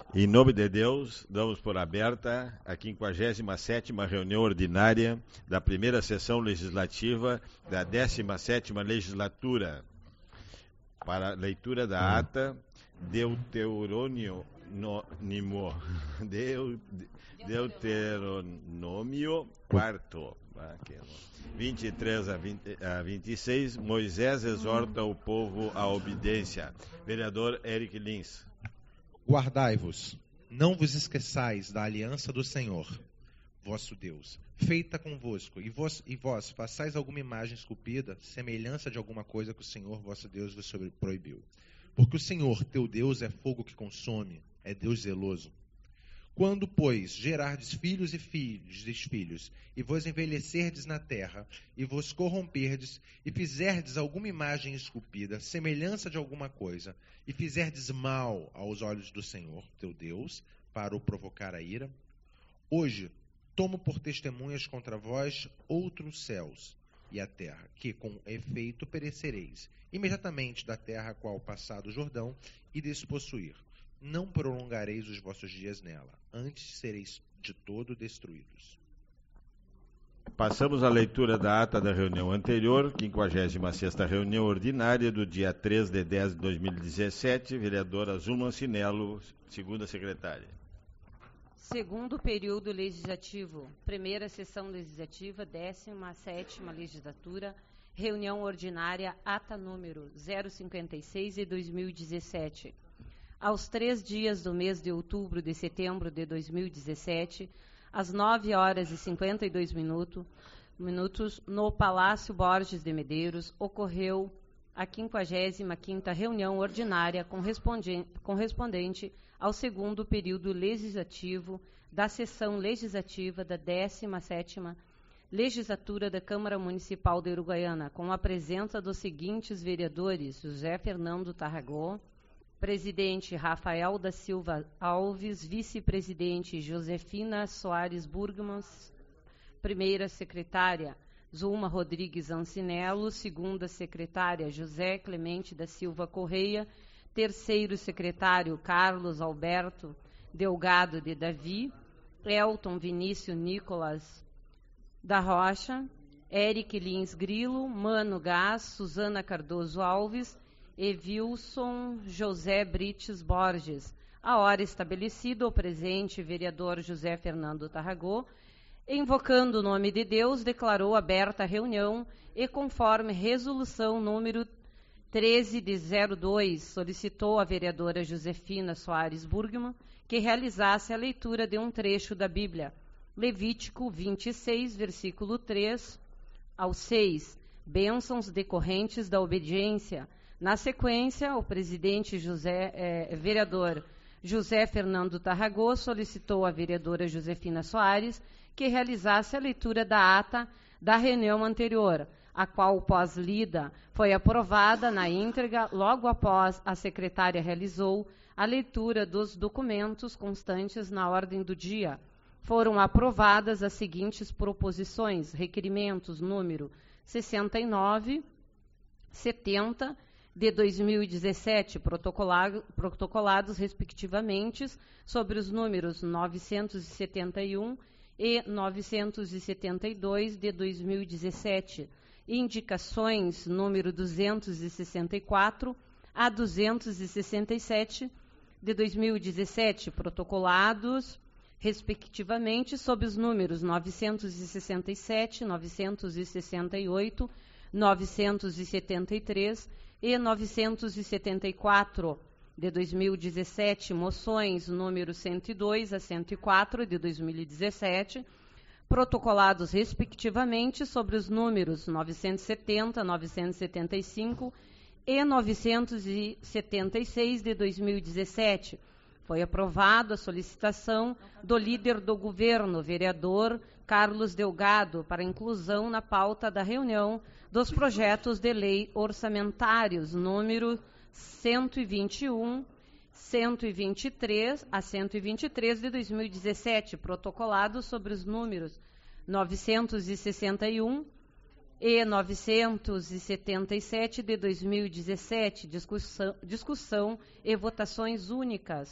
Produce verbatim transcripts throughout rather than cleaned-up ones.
Em nome de Deus, damos por aberta a quinquagésima sétima reunião ordinária da primeira sessão legislativa da décima sétima legislatura. Para leitura da ata, Deuteronômio, Deuteronômio quarto, vinte e três a vinte e seis, Moisés exorta o povo à obediência. Vereador Eric Lins. Guardai-vos, não vos esqueçais da aliança do Senhor, vosso Deus, feita convosco, e vós, e vós façais alguma imagem esculpida, semelhança de alguma coisa que o Senhor, vosso Deus, vos proibiu. Porque o Senhor, teu Deus, é fogo que consome, é Deus zeloso. Quando, pois, gerardes filhos e filhos, desfilhos, e vos envelhecerdes na terra, e vos corromperdes, e fizerdes alguma imagem esculpida, semelhança de alguma coisa, e fizerdes mal aos olhos do Senhor, teu Deus, para o provocar a ira, hoje tomo por testemunhas contra vós outros céus e a terra, que com efeito perecereis, imediatamente da terra a qual passado o Jordão, e despossuir. Não prolongareis os vossos dias nela, antes sereis de todo destruídos. Passamos à leitura da ata da reunião anterior, quinquagésima sexta reunião ordinária do dia três de dez de dois mil e dezessete, vereadora Zuma Cinello, segunda secretária. Segundo período legislativo, primeira sessão legislativa, décima sétima legislatura, reunião ordinária, ata número zero cinquenta e seis de dois mil e dezessete. Aos três dias do mês de outubro de setembro de dois mil e dezessete, às nove horas e cinquenta e dois minutos, minutos, no Palácio Borges de Medeiros, ocorreu a quinquagésima quinta reunião ordinária correspondente, correspondente ao segundo período legislativo da sessão legislativa da décima sétima legislatura da Câmara Municipal de Uruguaiana, com a presença dos seguintes vereadores: José Fernando Tarragó, presidente Rafael da Silva Alves, vice-presidente Josefina Soares Burgman, primeira secretária Zulma Rodrigues Ancinello, segunda secretária José Clemente da Silva Correia, terceiro secretário Carlos Alberto Delgado de Davi, Elton Vinícius Nicolas da Rocha, Eric Lins Grilo, Mano Gás, Suzana Cardoso Alves e Wilson José Brites Borges. A hora estabelecida, o presente vereador José Fernando Tarragó, invocando o nome de Deus, declarou aberta a reunião e, conforme resolução número treze de zero dois, solicitou à vereadora Josefina Soares Burgman que realizasse a leitura de um trecho da Bíblia, Levítico vinte e seis, versículo três ao seis, bênçãos decorrentes da obediência. Na sequência, o presidente José, eh, vereador José Fernando Tarragó solicitou à vereadora Josefina Soares que realizasse a leitura da ata da reunião anterior, a qual, pós-lida, foi aprovada na íntegra. Logo após, a secretária realizou a leitura dos documentos constantes na ordem do dia. Foram aprovadas as seguintes proposições: requerimentos número sessenta e nove, setenta de dois mil e dezessete, protocolado, protocolados respectivamente sobre os números novecentos e setenta e um e novecentos e setenta e dois de dois mil e dezessete, indicações número duzentos e sessenta e quatro a duzentos e sessenta e sete de dois mil e dezessete, protocolados respectivamente sob os números novecentos e sessenta e sete, novecentos e sessenta e oito, novecentos e setenta e três e novecentos e setenta e quatro de dois mil e dezessete, moções número cento e dois a cento e quatro de dois mil e dezessete, protocolados respectivamente sobre os números novecentos e setenta, novecentos e setenta e cinco e novecentos e setenta e seis de dois mil e dezessete. Foi aprovado a solicitação do líder do governo, vereador Carlos Delgado, para inclusão na pauta da reunião dos projetos de lei orçamentários número cento e vinte e um, cento e vinte e três a cento e vinte e três de dois mil e dezessete, protocolados sobre os números novecentos e sessenta e um e novecentos e setenta e sete de dois mil e dezessete, discussão, discussão e votações únicas.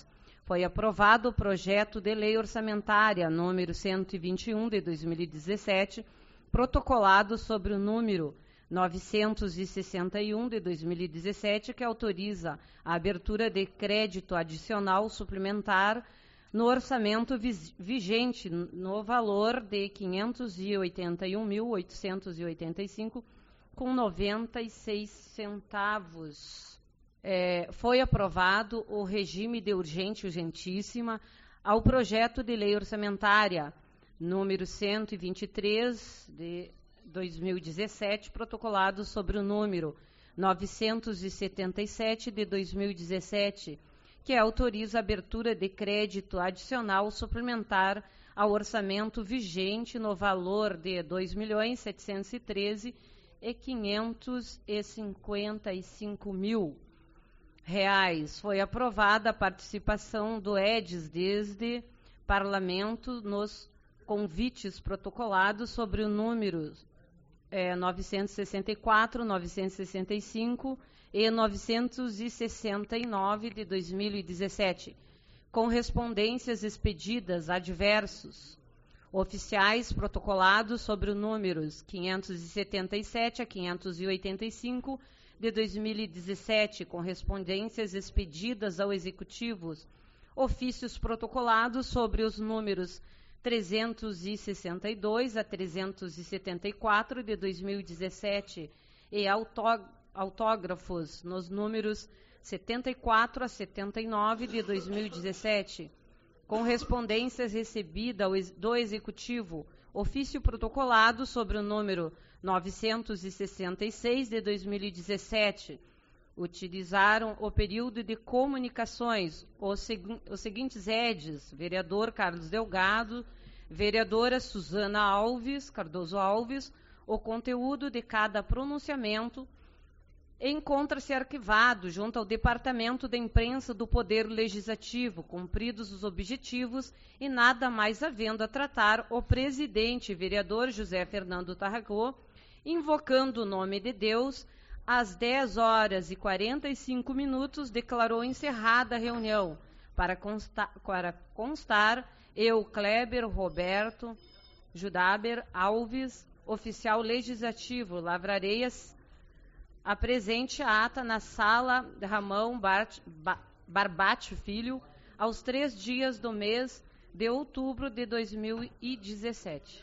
foi aprovado o projeto de lei orçamentária número cento e vinte e um de dois mil e dezessete, protocolado sobre o número novecentos e sessenta e um de dois mil e dezessete, que autoriza a abertura de crédito adicional suplementar no orçamento vigente no valor de quinhentos e oitenta e um mil, oitocentos e oitenta e cinco reais com noventa e seis centavos. É, foi aprovado o regime de urgente e urgentíssima ao projeto de lei orçamentária número cento e vinte e três de dois mil e dezessete, protocolado sobre o número novecentos e setenta e sete de dois mil e dezessete, que autoriza a abertura de crédito adicional suplementar ao orçamento vigente no valor de dois milhões setecentos e treze mil quinhentos e cinquenta e cinco mil reais. Foi aprovada a participação do Edis desde Parlamento nos convites protocolados sobre o número é, novecentos e sessenta e quatro, novecentos e sessenta e cinco e novecentos e sessenta e nove de dois mil e dezessete, correspondências expedidas a diversos oficiais protocolados sobre os números quinhentos e setenta e sete a quinhentos e oitenta e cinco de dois mil e dezessete, correspondências expedidas ao executivos, ofícios protocolados sobre os números trezentos e sessenta e dois a trezentos e setenta e quatro de dois mil e dezessete e autógrafos nos números setenta e quatro a setenta e nove de dois mil e dezessete, correspondências recebidas do Executivo, ofício protocolado sobre o número novecentos e sessenta e seis de dois mil e dezessete, utilizaram o período de comunicações os, segui os seguintes Edis: vereador Carlos Delgado, vereadora Suzana Alves, Cardoso Alves. O conteúdo de cada pronunciamento encontra-se arquivado junto ao Departamento de Imprensa do Poder Legislativo, cumpridos os objetivos e nada mais havendo a tratar, o presidente, vereador José Fernando Tarragó, invocando o nome de Deus, às dez horas e quarenta e cinco minutos, declarou encerrada a reunião. Para constar, para constar eu, Kleber Roberto Judaber Alves, oficial legislativo, lavrarei a presente ata na sala Ramão Bart, ba, Barbate Filho, aos três dias do mês de outubro de dois mil e dezessete.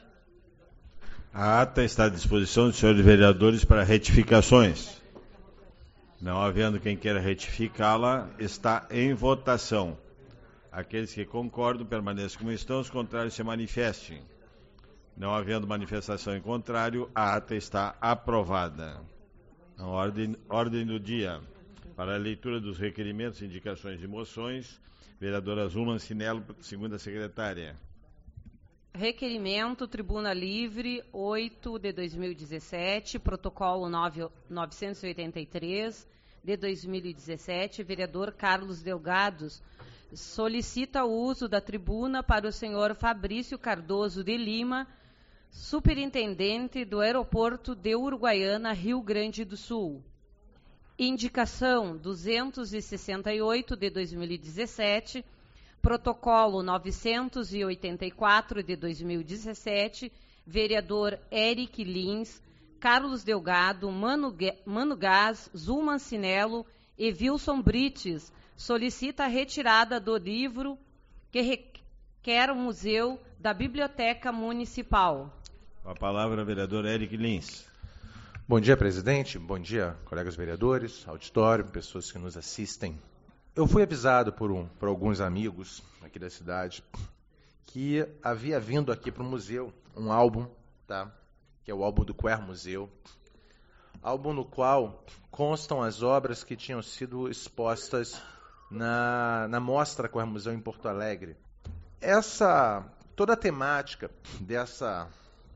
A ata está à disposição dos senhores vereadores para retificações. Não havendo quem queira retificá-la, está em votação. Aqueles que concordam permaneçam como estão, os contrários se manifestem. Não havendo manifestação em contrário, a ata está aprovada. A ordem, ordem do dia. Para a leitura dos requerimentos, indicações e moções, vereadora Zulma Cinello, segunda secretária. Requerimento, Tribuna Livre, oito de dois mil e dezessete, protocolo novecentos e oitenta e três de dois mil e dezessete, vereador Carlos Delgados, solicita o uso da tribuna para o senhor Fabrício Cardoso de Lima, superintendente do aeroporto de Uruguaiana, Rio Grande do Sul. Indicação duzentos e sessenta e oito de dois mil e dezessete, protocolo novecentos e oitenta e quatro de dois mil e dezessete, vereador Eric Lins, Carlos Delgado, Mano, Mano Gás, Zulma Cinello e Wilson Brites, solicita a retirada do livro que requer o Museu da Biblioteca Municipal. Com a palavra, vereador Eric Lins. Bom dia, presidente. Bom dia, colegas vereadores, auditório, pessoas que nos assistem. Eu fui avisado por, um, por alguns amigos aqui da cidade que havia vindo aqui para o museu um álbum, tá? Que é o álbum do Quer Museu, álbum no qual constam as obras que tinham sido expostas na, na Mostra Quer Museu em Porto Alegre. Essa, toda a temática dessa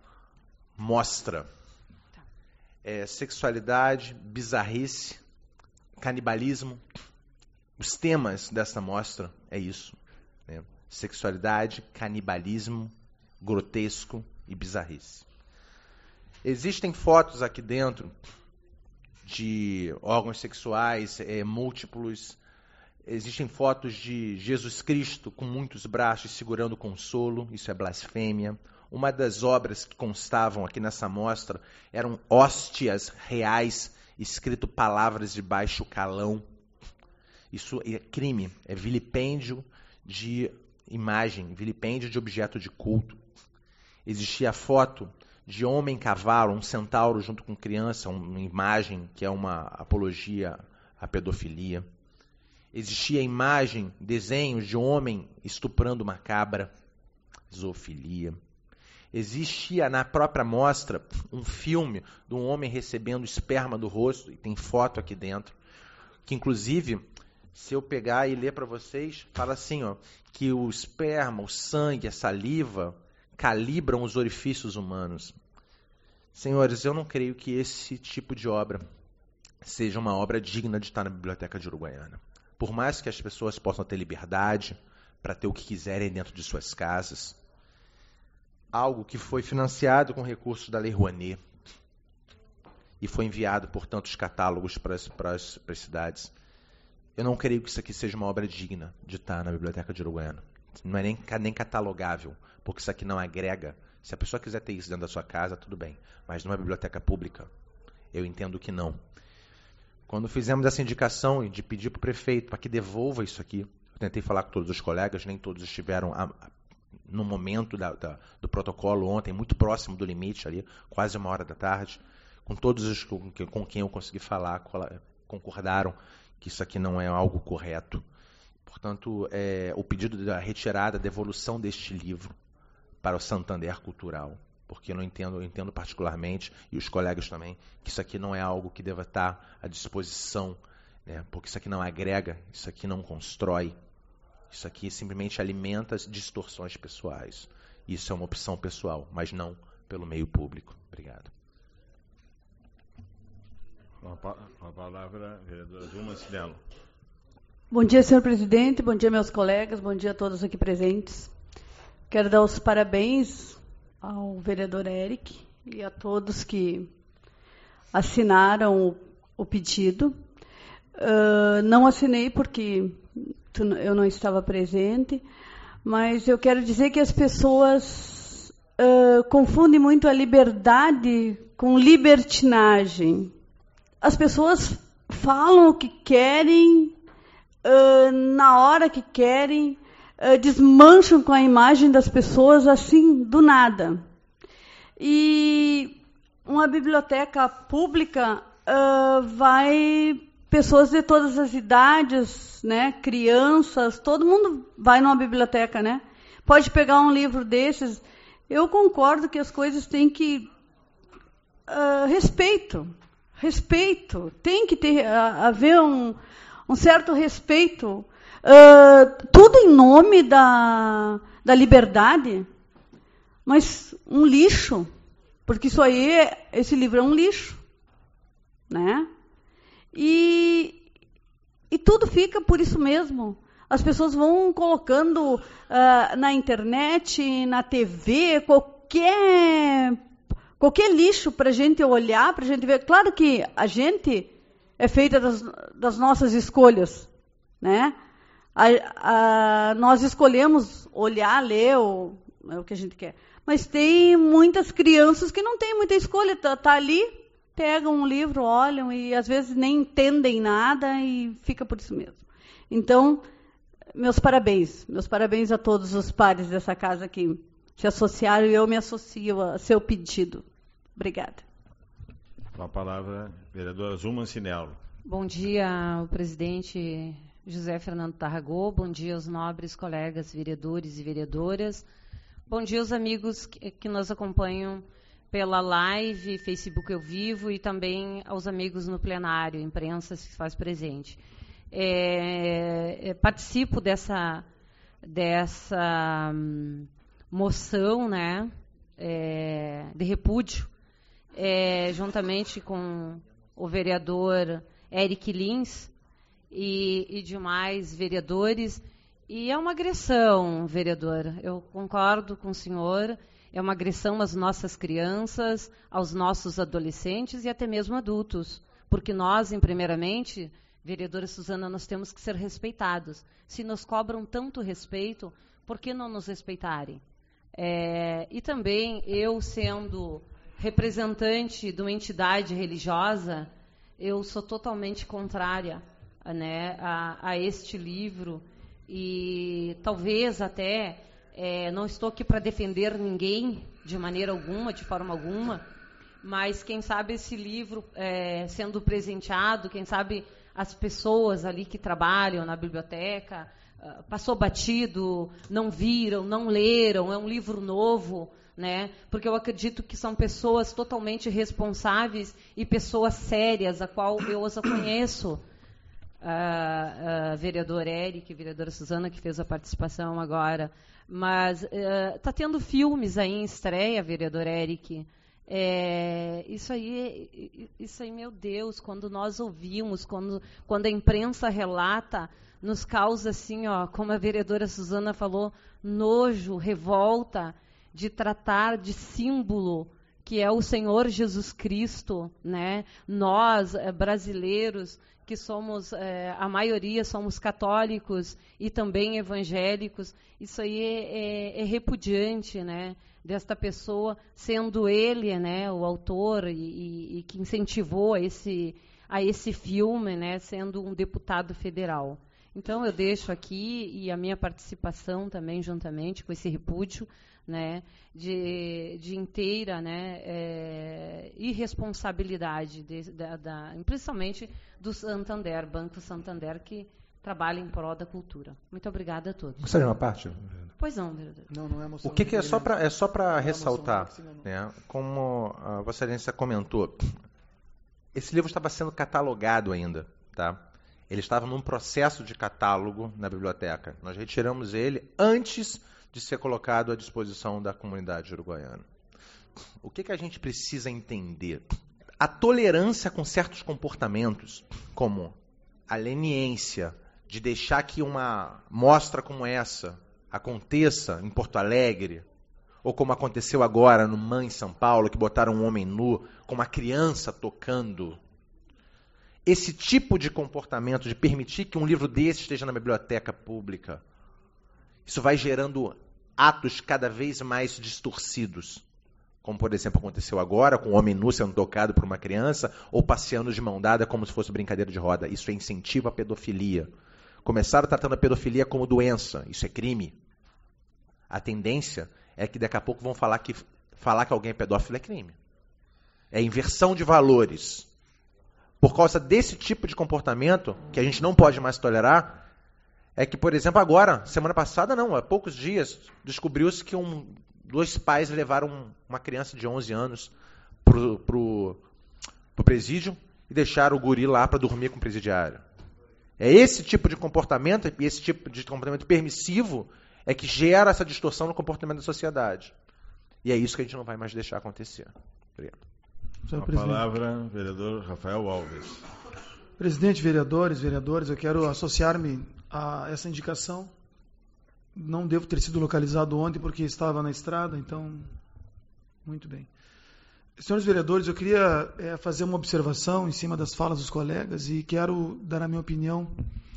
mostra é sexualidade, bizarrice, canibalismo. Os temas dessa mostra é isso, né? Sexualidade, canibalismo, grotesco e bizarrice. Existem fotos aqui dentro de órgãos sexuais é, múltiplos, existem fotos de Jesus Cristo com muitos braços segurando consolo, isso é blasfêmia. Uma das obras que constavam aqui nessa mostra eram hóstias reais, escrito palavras de baixo calão. Isso é crime, é vilipêndio de imagem, vilipêndio de objeto de culto. Existia a foto de homem-cavalo, um centauro junto com criança, uma imagem que é uma apologia à pedofilia. Existia a imagem, desenhos de homem estuprando uma cabra, zoofilia. Existia na própria mostra um filme de um homem recebendo esperma do rosto, e tem foto aqui dentro, que inclusive, se eu pegar e ler para vocês, fala assim, ó, que o esperma, o sangue, a saliva calibram os orifícios humanos. Senhores, eu não creio que esse tipo de obra seja uma obra digna de estar na Biblioteca de Uruguaiana. Por mais que as pessoas possam ter liberdade para ter o que quiserem dentro de suas casas, algo que foi financiado com recursos da Lei Rouanet e foi enviado por tantos catálogos para as, para as, para as cidades, eu não creio que isso aqui seja uma obra digna de estar na Biblioteca de Uruguaiana. Não é nem, nem catalogável, porque isso aqui não agrega. Se a pessoa quiser ter isso dentro da sua casa, tudo bem. Mas numa biblioteca pública, eu entendo que não. Quando fizemos essa indicação de pedir para o prefeito para que devolva isso aqui, eu tentei falar com todos os colegas, nem todos estiveram a, a, no momento da, da, do protocolo ontem, muito próximo do limite ali, quase uma hora da tarde. Com todos os com, com quem eu consegui falar, concordaram que isso aqui não é algo correto. Portanto, é, o pedido da retirada, devolução deste livro para o Santander Cultural, porque eu não entendo, eu entendo particularmente, e os colegas também, que isso aqui não é algo que deva estar à disposição, né, porque isso aqui não agrega, isso aqui não constrói, isso aqui simplesmente alimenta as distorções pessoais. Isso é uma opção pessoal, mas não pelo meio público. Obrigado. Com a palavra, vereadora Dilma Sinello. Bom dia, senhor presidente, bom dia, meus colegas, bom dia a todos aqui presentes. Quero dar os parabéns ao vereador Eric e a todos que assinaram o, o pedido. Uh, não assinei porque tu, eu não estava presente, mas eu quero dizer que as pessoas uh, confundem muito a liberdade com libertinagem. As pessoas falam o que querem, uh, na hora que querem, Uh, desmancham com a imagem das pessoas assim, do nada. E uma biblioteca pública uh, vai pessoas de todas as idades, né, crianças, todo mundo vai numa biblioteca, né? Pode pegar um livro desses. Eu concordo que as coisas têm que... Uh, respeito. Respeito. Tem que ter, uh, haver um, um certo respeito. Uh, tudo em nome da, da liberdade, mas um lixo, porque isso aí, esse livro é um lixo, né? E, e tudo fica por isso mesmo. As pessoas vão colocando uh, na internet, na T V, qualquer, qualquer lixo para a gente olhar, para a gente ver. Claro que a gente é feita das, das nossas escolhas, né? A, a, nós escolhemos olhar, ler o, é o que a gente quer. Mas tem muitas crianças que não têm muita escolha. Está tá ali, pegam um livro, olham e às vezes nem entendem nada e fica por isso mesmo. Então, meus parabéns. Meus parabéns a todos os pares dessa casa que se associaram e eu me associo a seu pedido. Obrigada. Com a palavra, vereadora Zulma Sinello. Bom dia ao presidente José Fernando Tarragó, bom dia aos nobres colegas vereadores e vereadoras, bom dia aos amigos que, que nos acompanham pela live, Facebook Eu Vivo e também aos amigos no plenário, imprensa que se faz presente. É, é, participo dessa, dessa hum, moção, né, é, de repúdio, é, juntamente com o vereador Eric Lins, E, e demais vereadores, e é uma agressão, vereador, eu concordo com o senhor, é uma agressão às nossas crianças, aos nossos adolescentes e até mesmo adultos, porque nós, em primeiramente, Vereadora Suzana, nós temos que ser respeitados. Se nos cobram tanto respeito, por que não nos respeitarem? É, e também, eu sendo representante de uma entidade religiosa, eu sou totalmente contrária, né, a, a este livro. E talvez até, é, não estou aqui para defender ninguém, de maneira alguma, de forma alguma, mas quem sabe esse livro é, sendo presenteado, quem sabe as pessoas ali que trabalham na biblioteca, uh, passou batido, não viram, não leram, é um livro novo, né? Porque eu acredito que são pessoas totalmente responsáveis e pessoas sérias, a qual eu os conheço. Uh, uh, vereador Eric, vereadora Suzana, que fez a participação agora. Mas está uh, tendo filmes aí em estreia, vereador Eric. É, isso aí, isso aí, meu Deus, quando nós ouvimos, quando, quando a imprensa relata, nos causa assim, ó, como a vereadora Suzana falou, nojo, revolta, de tratar de símbolo que é o Senhor Jesus Cristo, né? Nós, é, brasileiros, que somos, é, a maioria somos católicos e também evangélicos, isso aí é, é, é repudiante, né? Desta pessoa, sendo ele, né, o autor e, e, e que incentivou a esse, a esse filme, né, sendo um deputado federal. Então, eu deixo aqui e a minha participação também, juntamente com esse repúdio, né, de, de inteira, né, é, irresponsabilidade, de, da, da, principalmente do Santander, Banco Santander, que trabalha em prol da cultura. Muito obrigada a todos. Gostaria de uma parte? Pois não, vereador. Não, não é moção. O que, que é só para é só para é ressaltar, né? Como a Vossa Excelência comentou, esse livro estava sendo catalogado ainda, tá? Ele estava num processo de catálogo na biblioteca. Nós retiramos ele antes de ser colocado à disposição da comunidade uruguaiana. O que, que a gente precisa entender? A tolerância com certos comportamentos, como a leniência de deixar que uma mostra como essa aconteça em Porto Alegre, ou como aconteceu agora no M A M em São Paulo, que botaram um homem nu com uma criança tocando. Esse tipo de comportamento, de permitir que um livro desse esteja na biblioteca pública, isso vai gerando atos cada vez mais distorcidos. Como, por exemplo, aconteceu agora, com um homem nu sendo tocado por uma criança, ou passeando de mão dada como se fosse brincadeira de roda. Isso é incentivo à pedofilia. Começaram tratando a pedofilia como doença. Isso é crime. A tendência é que daqui a pouco vão falar que falar que alguém é pedófilo é crime. É inversão de valores. Por causa desse tipo de comportamento, que a gente não pode mais tolerar, é que, por exemplo, agora, semana passada não, há poucos dias, descobriu-se que um, dois pais levaram uma criança de onze anos pro, pro, pro presídio e deixaram o guri lá para dormir com o presidiário. É esse tipo de comportamento, e esse tipo de comportamento permissivo, é que gera essa distorção no comportamento da sociedade. E é isso que a gente não vai mais deixar acontecer. Obrigado. A palavra, vereador Rafael Alves. Presidente, vereadores, vereadores, eu quero associar-me a essa indicação. Não devo ter sido localizado ontem porque estava na estrada, então, muito bem. Senhores vereadores, eu queria é, fazer uma observação em cima das falas dos colegas e quero dar a minha opinião.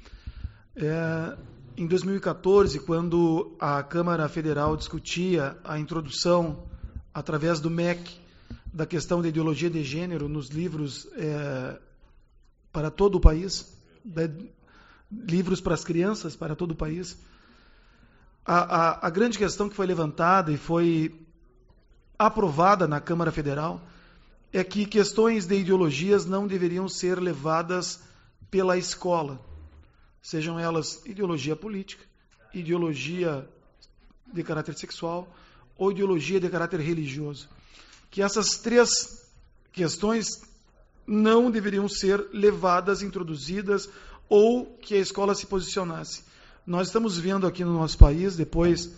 É, em dois mil e quatorze, quando a Câmara Federal discutia a introdução, através do M E C, da questão da ideologia de gênero nos livros é, para todo o país, da, livros para as crianças para todo o país, a, a, a grande questão que foi levantada e foi aprovada na Câmara Federal é que questões de ideologias não deveriam ser levadas pela escola, sejam elas ideologia política, ideologia de caráter sexual ou ideologia de caráter religioso. Que essas três questões não deveriam ser levadas, introduzidas, ou que a escola se posicionasse. Nós estamos vendo aqui no nosso país, depois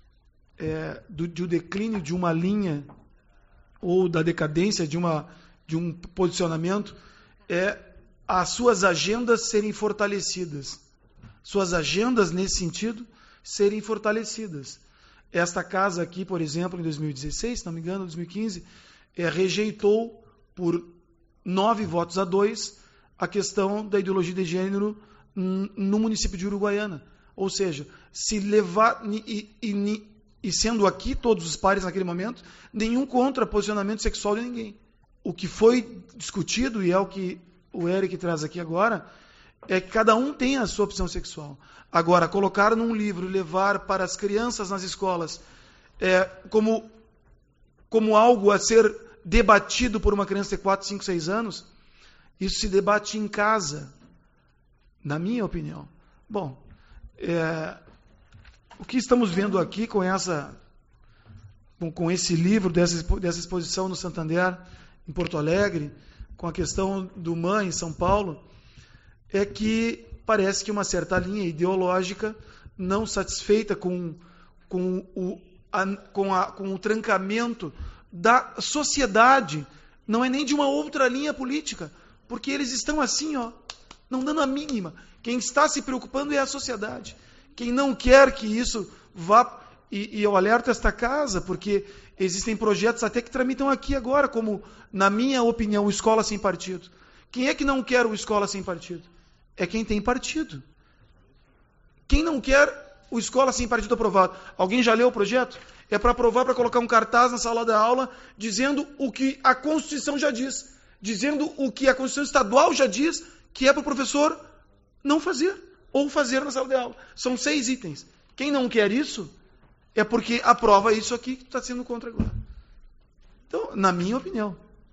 é, do, do declínio de uma linha, ou da decadência de, uma, de um posicionamento, é as suas agendas serem fortalecidas. Suas agendas, nesse sentido, serem fortalecidas. Esta casa aqui, por exemplo, em dois mil e dezesseis, se não me engano, dois mil e quinze, é, rejeitou por nove votos a dois a questão da ideologia de gênero no município de Uruguaiana. Ou seja, se levar, e, e, e sendo aqui todos os pares naquele momento, nenhum contraposicionamento sexual de ninguém. O que foi discutido, e é o que o Eric traz aqui agora, é que cada um tem a sua opção sexual. Agora, colocar num livro e levar para as crianças nas escolas é, como, como algo a ser debatido por uma criança de quatro, cinco, seis anos, isso se debate em casa, na minha opinião. Bom, é, o que estamos vendo aqui com, essa, com, com esse livro, dessa, dessa exposição no Santander, em Porto Alegre, com a questão do M A N em São Paulo, é que parece que uma certa linha ideológica, não satisfeita com, com, o, a, com, a, com o trancamento da sociedade, não é nem de uma outra linha política, porque eles estão assim, ó, não dando a mínima. Quem está se preocupando é a sociedade. Quem não quer que isso vá... E, e eu alerto esta casa, porque existem projetos até que tramitam aqui agora, como, na minha opinião, o Escola Sem Partido. Quem é que não quer o Escola Sem Partido? É quem tem partido. Quem não quer o Escola Sem Partido aprovado? Alguém já leu o projeto? É para aprovar, para colocar um cartaz na sala da aula, dizendo o que a Constituição já diz. Dizendo o que a Constituição Estadual já diz, que é para o professor não fazer, ou fazer na sala de aula. São seis itens. Quem não quer isso, é porque aprova isso aqui que está sendo contra agora. Então, na minha opinião,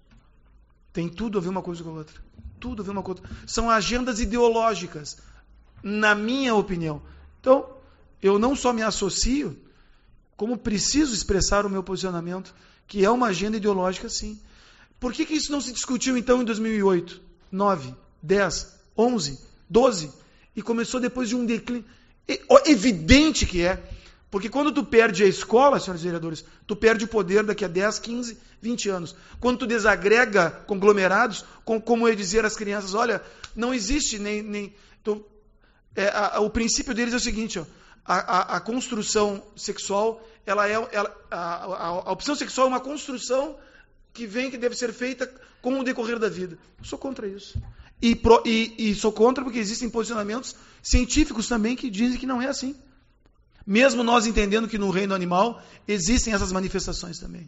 tem tudo a ver uma coisa com a outra. Tudo a ver uma coisa com a outra. São agendas ideológicas, na minha opinião. Então, eu não só me associo, como preciso expressar o meu posicionamento, que é uma agenda ideológica, sim. Por que, que isso não se discutiu, então, em dois mil e oito, nove, dez, onze, doze, e começou depois de um declínio? É evidente que é, porque quando tu perde a escola, senhores vereadores, tu perde o poder daqui a dez, quinze, vinte anos. Quando tu desagrega conglomerados, com, como eu dizer às crianças, olha, não existe nem... nem tu, é, a, a, o princípio deles é o seguinte, ó, a, a, a construção sexual, ela é, ela, a, a, a opção sexual é uma construção que vem, que deve ser feita com o decorrer da vida. Eu sou contra isso. E, pro, e, e sou contra porque existem posicionamentos científicos também que dizem que não é assim. Mesmo nós entendendo que no reino animal existem essas manifestações também.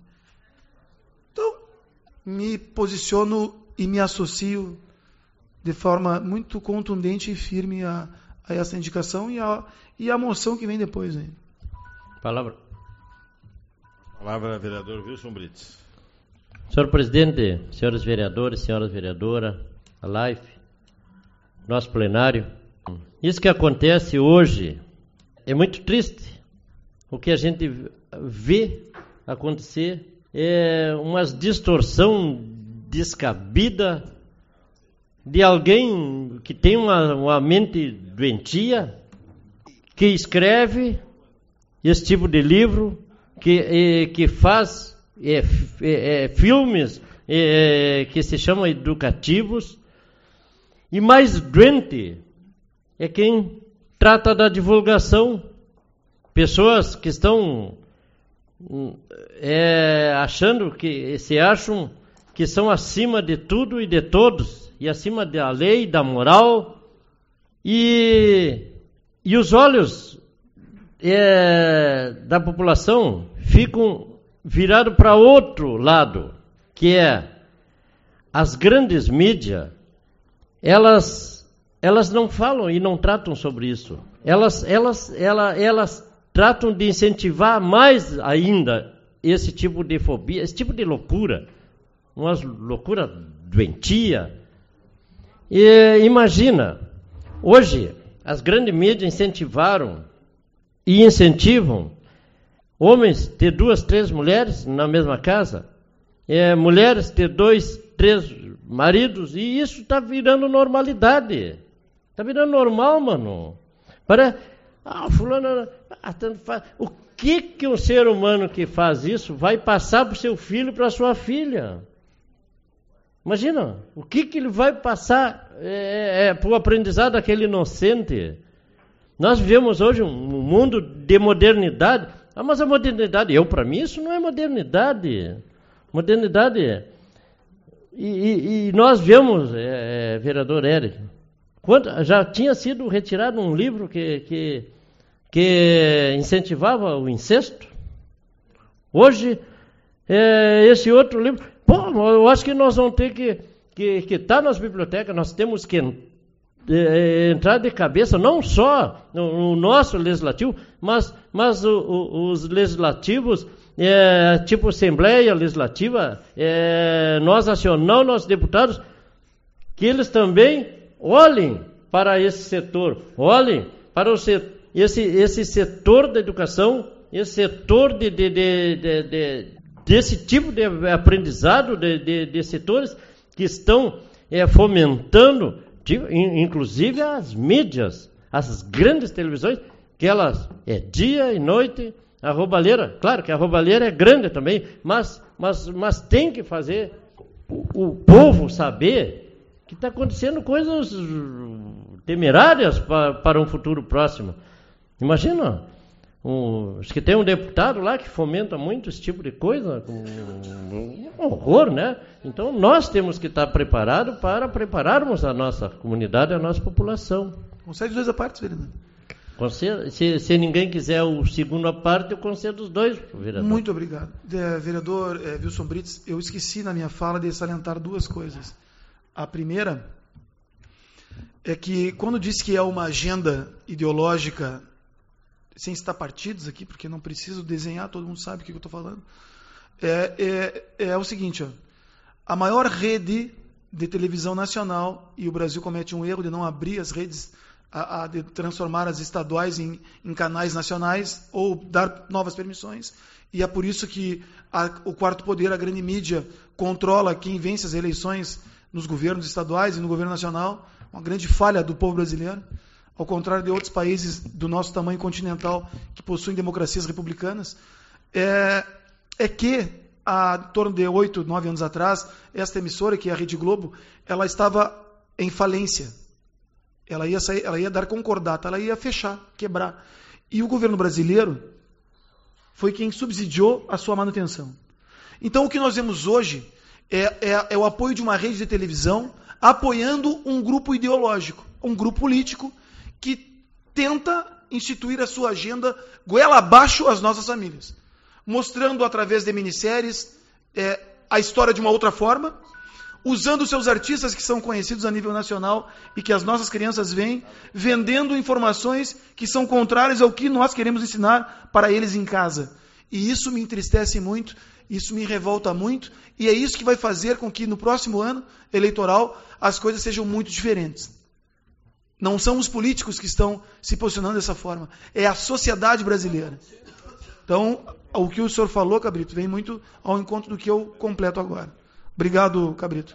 Então, me posiciono e me associo de forma muito contundente e firme a, a essa indicação e a, e a moção que vem depois. Aí. Palavra. Palavra, vereador Wilson Brits. Senhor presidente, senhores vereadores, senhoras vereadoras, a live, nosso plenário. Isso que acontece hoje é muito triste. O que a gente vê acontecer é uma distorção descabida de alguém que tem uma, uma mente doentia, que escreve esse tipo de livro, que, é, que faz é, é, é, filmes é, que se chamam educativos, e mais doente é quem trata da divulgação. Pessoas que estão é, achando que se acham que são acima de tudo e de todos, e acima da lei, da moral, e, e os olhos é, da população ficam virados para outro lado, que é as grandes mídias. Elas, elas não falam e não tratam sobre isso. Elas, elas, elas, elas tratam de incentivar mais ainda esse tipo de fobia, esse tipo de loucura, uma loucura doentia. E imagina, hoje as grandes mídias incentivaram e incentivam homens ter duas, três mulheres na mesma casa, é, mulheres ter dois, três maridos, e isso está virando normalidade. Está virando normal, mano. Parece, ah, fulano, ah, tanto faz. O que que um ser humano que faz isso vai passar para o seu filho e para a sua filha? Imagina, o que que ele vai passar é, é, para o aprendizado daquele inocente? Nós vivemos hoje um mundo de modernidade. Ah, mas a modernidade, eu para mim isso não é modernidade. Modernidade e, e nós vemos, é, vereador Érico, quando, já tinha sido retirado um livro que, que, que incentivava o incesto. Hoje, é, esse outro livro... Pô, eu acho que nós vamos ter que que que estar nas bibliotecas, nós temos que é, entrar de cabeça, não só no, no nosso legislativo, mas, mas o, o, os legislativos, é, tipo Assembleia Legislativa, é, nós nacional, nossos deputados, que eles também olhem para esse setor, olhem para o setor, esse, esse setor da educação, esse setor de, de, de, de, de, desse tipo de aprendizado, de, de, de setores que estão é, fomentando, inclusive as mídias, as grandes televisões, que elas é dia e noite, a roubalheira, claro que a roubalheira é grande também, mas, mas, mas tem que fazer o, o povo saber que está acontecendo coisas temerárias para, para um futuro próximo. Imagina, um, acho que tem um deputado lá que fomenta muito esse tipo de coisa, um, um horror, né? Então nós temos que estar preparados para prepararmos a nossa comunidade, a nossa população. Concede dois a partes, vereador. Concedo, se, se ninguém quiser o segundo a parte, eu concedo os dois, vereador. Muito obrigado. É, vereador é, Wilson Brits, eu esqueci na minha fala de salientar duas coisas. A primeira é que quando diz que é uma agenda ideológica, sem citar partidos aqui, porque não preciso desenhar, todo mundo sabe o que eu estou falando, é, é, é o seguinte, ó, a maior rede de televisão nacional, e o Brasil comete um erro de não abrir as redes, a, a de transformar as estaduais em, em canais nacionais, ou dar novas permissões, e é por isso que a, o quarto poder, a grande mídia, controla quem vence as eleições nos governos estaduais e no governo nacional, uma grande falha do povo brasileiro, ao contrário de outros países do nosso tamanho continental que possuem democracias republicanas, é, é que há em torno de oito, nove anos atrás, esta emissora, que é a Rede Globo, ela estava em falência. Ela ia, sair, ela ia dar concordata, ela ia fechar, quebrar. E o governo brasileiro foi quem subsidiou a sua manutenção. Então o que nós vemos hoje é, é, é o apoio de uma rede de televisão apoiando um grupo ideológico, um grupo político que tenta instituir a sua agenda goela abaixo as nossas famílias, mostrando através de minisséries é, a história de uma outra forma, usando seus artistas que são conhecidos a nível nacional e que as nossas crianças veem, vendendo informações que são contrárias ao que nós queremos ensinar para eles em casa. E isso me entristece muito, isso me revolta muito, e é isso que vai fazer com que no próximo ano eleitoral as coisas sejam muito diferentes. Não são os políticos que estão se posicionando dessa forma, é a sociedade brasileira. Então, o que o senhor falou, Cabrito, vem muito ao encontro do que eu completo agora. Obrigado, Cabrito.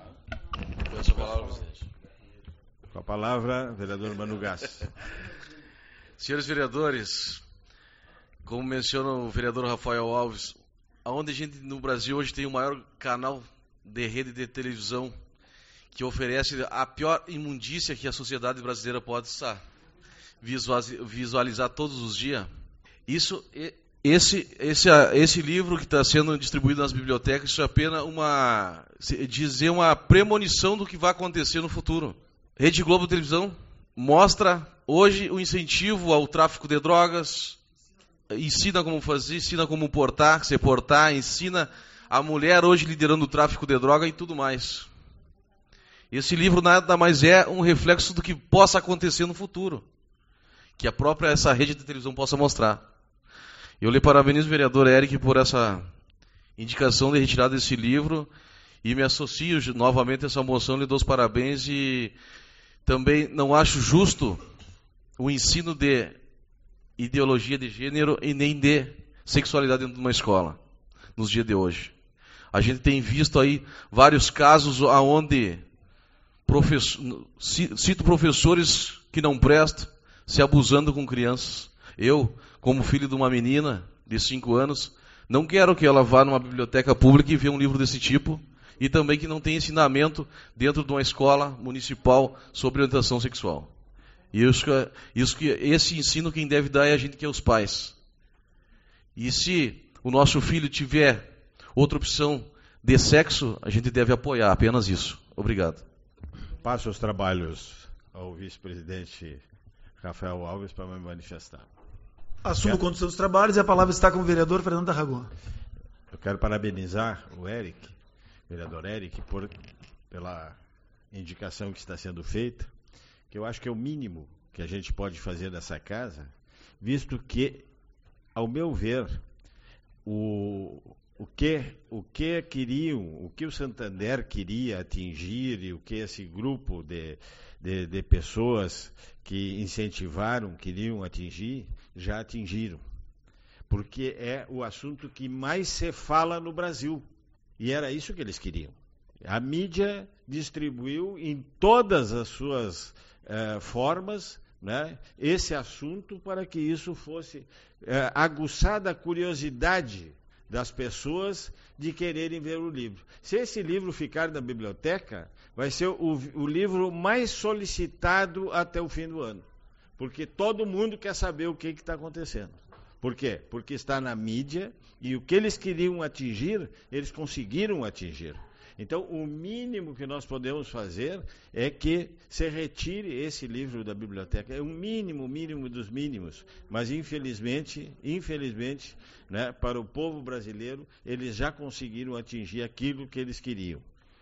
Com a palavra, vereador Manu Gás. Senhores vereadores, como menciona o vereador Rafael Alves, aonde a gente no Brasil hoje tem o maior canal de rede de televisão que oferece a pior imundícia que a sociedade brasileira pode estar, visualizar todos os dias. Isso, esse, esse, esse livro que está sendo distribuído nas bibliotecas, isso é apenas uma, dizer uma premonição do que vai acontecer no futuro. Rede Globo Televisão mostra hoje o incentivo ao tráfico de drogas, ensina como fazer, ensina como portar, se portar, ensina a mulher hoje liderando o tráfico de droga e tudo mais. Esse livro nada mais é um reflexo do que possa acontecer no futuro, que a própria essa rede de televisão possa mostrar. Eu lhe parabenizo, vereador Eric, por essa indicação de retirada desse livro e me associo novamente a essa moção, lhe dou os parabéns e também não acho justo o ensino de ideologia de gênero e nem de sexualidade dentro de uma escola, nos dias de hoje. A gente tem visto aí vários casos onde Professor, cito professores que não prestam, se abusando com crianças. Eu, como filho de uma menina de cinco anos, não quero que ela vá numa biblioteca pública e veja um livro desse tipo, e também que não tenha ensinamento dentro de uma escola municipal sobre orientação sexual. E isso, isso que, esse ensino quem deve dar é a gente que é os pais. E se o nosso filho tiver outra opção de sexo, a gente deve apoiar, apenas isso. Obrigado. Passo os trabalhos ao vice-presidente Rafael Alves para me manifestar. Assumo a condução dos trabalhos e a palavra está com o vereador Fernando Tarragona. Eu quero parabenizar o Eric, o vereador Eric, por, pela indicação que está sendo feita, que eu acho que é o mínimo que a gente pode fazer nessa casa, visto que, ao meu ver, o, o, que, o que queriam, o que o Santander queria atingir e o que esse grupo de, de, de pessoas que incentivaram, queriam atingir, já atingiram. Porque é o assunto que mais se fala no Brasil. E era isso que eles queriam. A mídia distribuiu em todas as suas eh, formas, né, esse assunto para que isso fosse eh, aguçada a curiosidade das pessoas de quererem ver o livro. Se esse livro ficar na biblioteca, vai ser o, o livro mais solicitado até o fim do ano. Porque todo mundo quer saber o que está acontecendo. Por quê? Porque está na mídia e o que eles queriam atingir, eles conseguiram atingir. Então, o mínimo que nós podemos fazer é que se retire esse livro da biblioteca. É o mínimo, mínimo dos mínimos. Mas, infelizmente, infelizmente, né, para o povo brasileiro, eles já conseguiram atingir aquilo que eles queriam.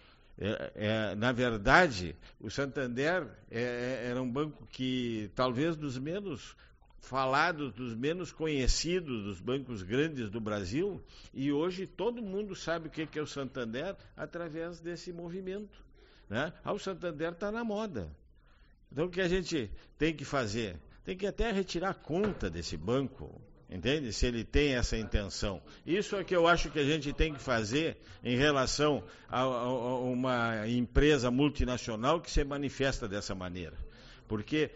É, é, na verdade, o Santander é, era um banco que, talvez dos menos falados, dos menos conhecidos dos bancos grandes do Brasil, e hoje todo mundo sabe o que é o Santander através desse movimento, né? Ah, o Santander está na moda. Então, o que a gente tem que fazer? Tem que até retirar a conta desse banco, entende? Se ele tem essa intenção. Isso é que eu acho que a gente tem que fazer em relação a, a, a uma empresa multinacional que se manifesta dessa maneira. Porque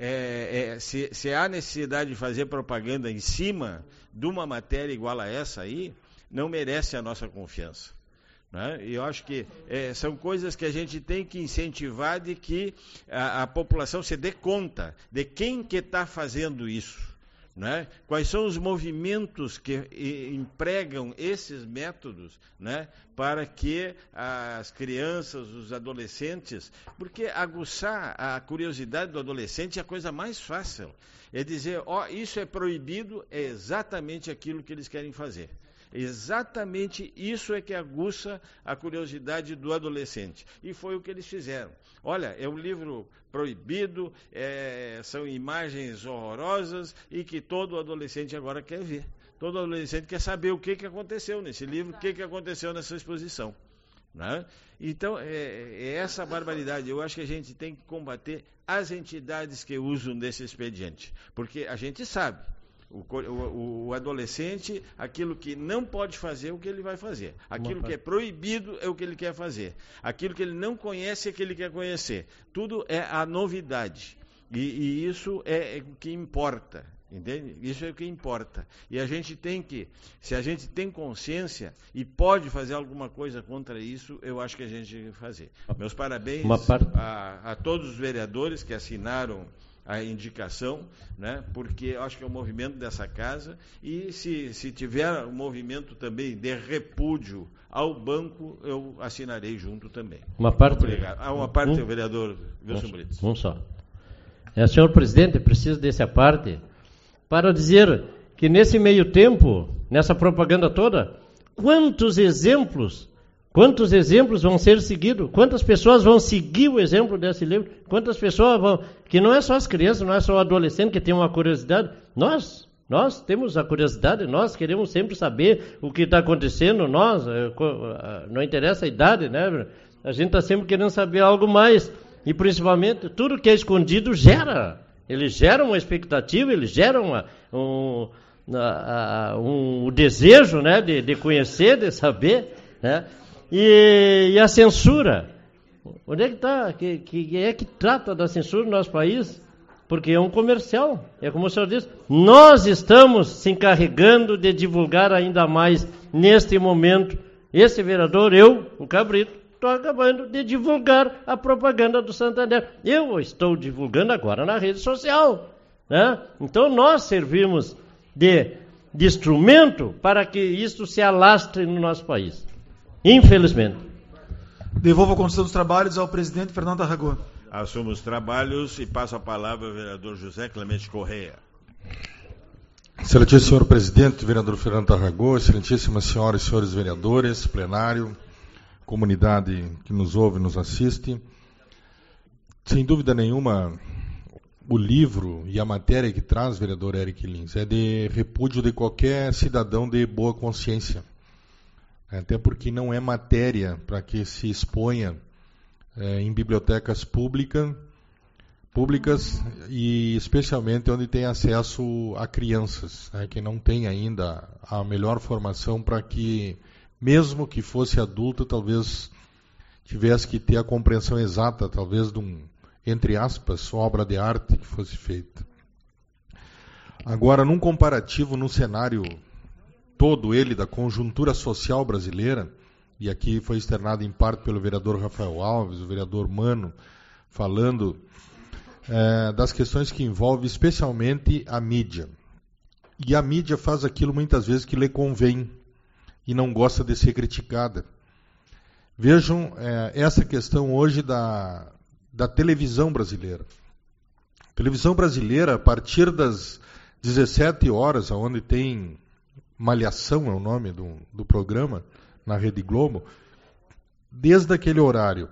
É, é, se, se há necessidade de fazer propaganda em cima de uma matéria igual a essa aí, não merece a nossa confiança, né? E eu acho que é, são coisas que a gente tem que incentivar de que a, a população se dê conta de quem que está fazendo isso, né? Quais são os movimentos que e, empregam esses métodos, né, para que as crianças, os adolescentes, porque aguçar a curiosidade do adolescente é a coisa mais fácil, é dizer, ó, oh, isso é proibido, é exatamente aquilo que eles querem fazer. Exatamente isso é que aguça a curiosidade do adolescente. E foi o que eles fizeram. Olha, é um livro proibido, é, são imagens horrorosas e que todo adolescente agora quer ver. Todo adolescente quer saber o que, que aconteceu nesse livro, o que, que aconteceu nessa exposição, né? Então, é, é essa barbaridade. Eu acho que a gente tem que combater as entidades que usam desse expediente. Porque a gente sabe. O, o, o adolescente, aquilo que não pode fazer é o que ele vai fazer. Aquilo que é proibido é o que ele quer fazer. Aquilo que ele não conhece é o que ele quer conhecer. Tudo é a novidade. E, e isso é, é o que importa. Entende? Isso é o que importa. E a gente tem que, se a gente tem consciência e pode fazer alguma coisa contra isso, eu acho que a gente tem que fazer. Meus parabéns a, a todos os vereadores que assinaram a indicação, né, porque eu acho que é um movimento dessa casa, e se, se tiver um movimento também de repúdio ao banco, eu assinarei junto também. Uma parte. Obrigado. Ah, uma parte, um, o vereador Wilson Brito. Um só. É, senhor presidente, preciso dessa parte para dizer que nesse meio tempo, nessa propaganda toda, quantos exemplos Quantos exemplos vão ser seguidos? Quantas pessoas vão seguir o exemplo desse livro? Quantas pessoas vão... Que não é só as crianças, não é só o adolescente que tem uma curiosidade. Nós, nós temos a curiosidade, nós queremos sempre saber o que está acontecendo. Nós, não interessa a idade, né? A gente está sempre querendo saber algo mais. E principalmente, tudo que é escondido gera. Ele gera uma expectativa, ele gera uma, um, um, um desejo, né, de, de conhecer, de saber, né? E, e a censura, onde é que está? Que, que é que trata da censura no nosso país? Porque é um comercial, é como o senhor disse, nós estamos se encarregando de divulgar ainda mais neste momento. Esse vereador, eu, o Cabrito, estou acabando de divulgar a propaganda do Santander. Eu estou divulgando agora na rede social, né? Então nós servimos de, de instrumento para que isso se alastre no nosso país. Infelizmente. Devolvo a condução dos trabalhos ao presidente Fernando Tarragó. Assumo os trabalhos e passo a palavra ao vereador José Clemente Correia. Excelentíssimo senhor presidente, vereador Fernando Tarragó, excelentíssimas senhoras e senhores vereadores, plenário, comunidade que nos ouve e nos assiste. Sem dúvida nenhuma, o livro e a matéria que traz, vereador Eric Lins, é de repúdio de qualquer cidadão de boa consciência. Até porque não é matéria para que se exponha é, em bibliotecas pública, públicas e especialmente onde tem acesso a crianças, né, que não tem ainda a melhor formação para que, mesmo que fosse adulto, talvez tivesse que ter a compreensão exata, talvez de um, entre aspas, obra de arte que fosse feita. Agora, num comparativo, num cenário todo ele da conjuntura social brasileira, e aqui foi externado em parte pelo vereador Rafael Alves, o vereador Mano, falando é, das questões que envolvem especialmente a mídia. E a mídia faz aquilo muitas vezes que lhe convém e não gosta de ser criticada. Vejam é, essa questão hoje da, da televisão brasileira. A televisão brasileira, a partir das dezessete horas, onde tem Malhação, é o nome do, do programa, na Rede Globo, desde aquele horário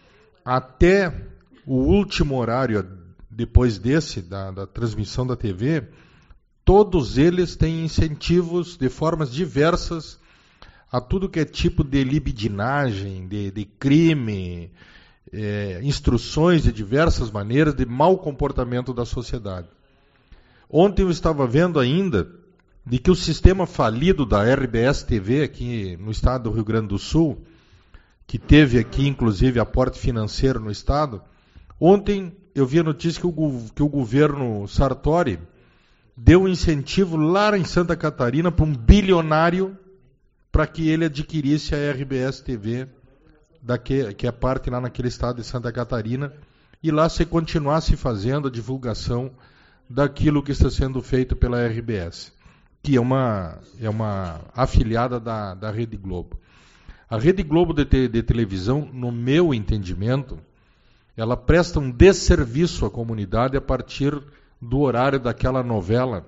até o último horário, depois desse, da, da transmissão da T V, todos eles têm incentivos de formas diversas a tudo que é tipo de libidinagem, de, de crime, é, instruções de diversas maneiras de mau comportamento da sociedade. Ontem eu estava vendo ainda de que o sistema falido da R B S T V aqui no estado do Rio Grande do Sul, que teve aqui inclusive aporte financeiro no estado, ontem eu vi a notícia que o, que o governo Sartori deu um incentivo lá em Santa Catarina para um bilionário para que ele adquirisse a R B S T V, daqui, que é parte lá naquele estado de Santa Catarina, e lá se continuasse fazendo a divulgação daquilo que está sendo feito pela R B S. Que é uma, é uma afiliada da, da Rede Globo. A Rede Globo de, te, de televisão, no meu entendimento, ela presta um desserviço à comunidade a partir do horário daquela novela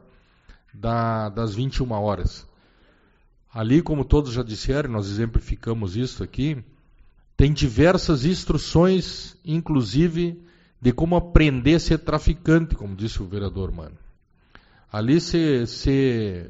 da, das vinte e uma horas. Ali, como todos já disseram, nós exemplificamos isso aqui, tem diversas instruções, inclusive, de como aprender a ser traficante, como disse o vereador Mano. Ali se, se,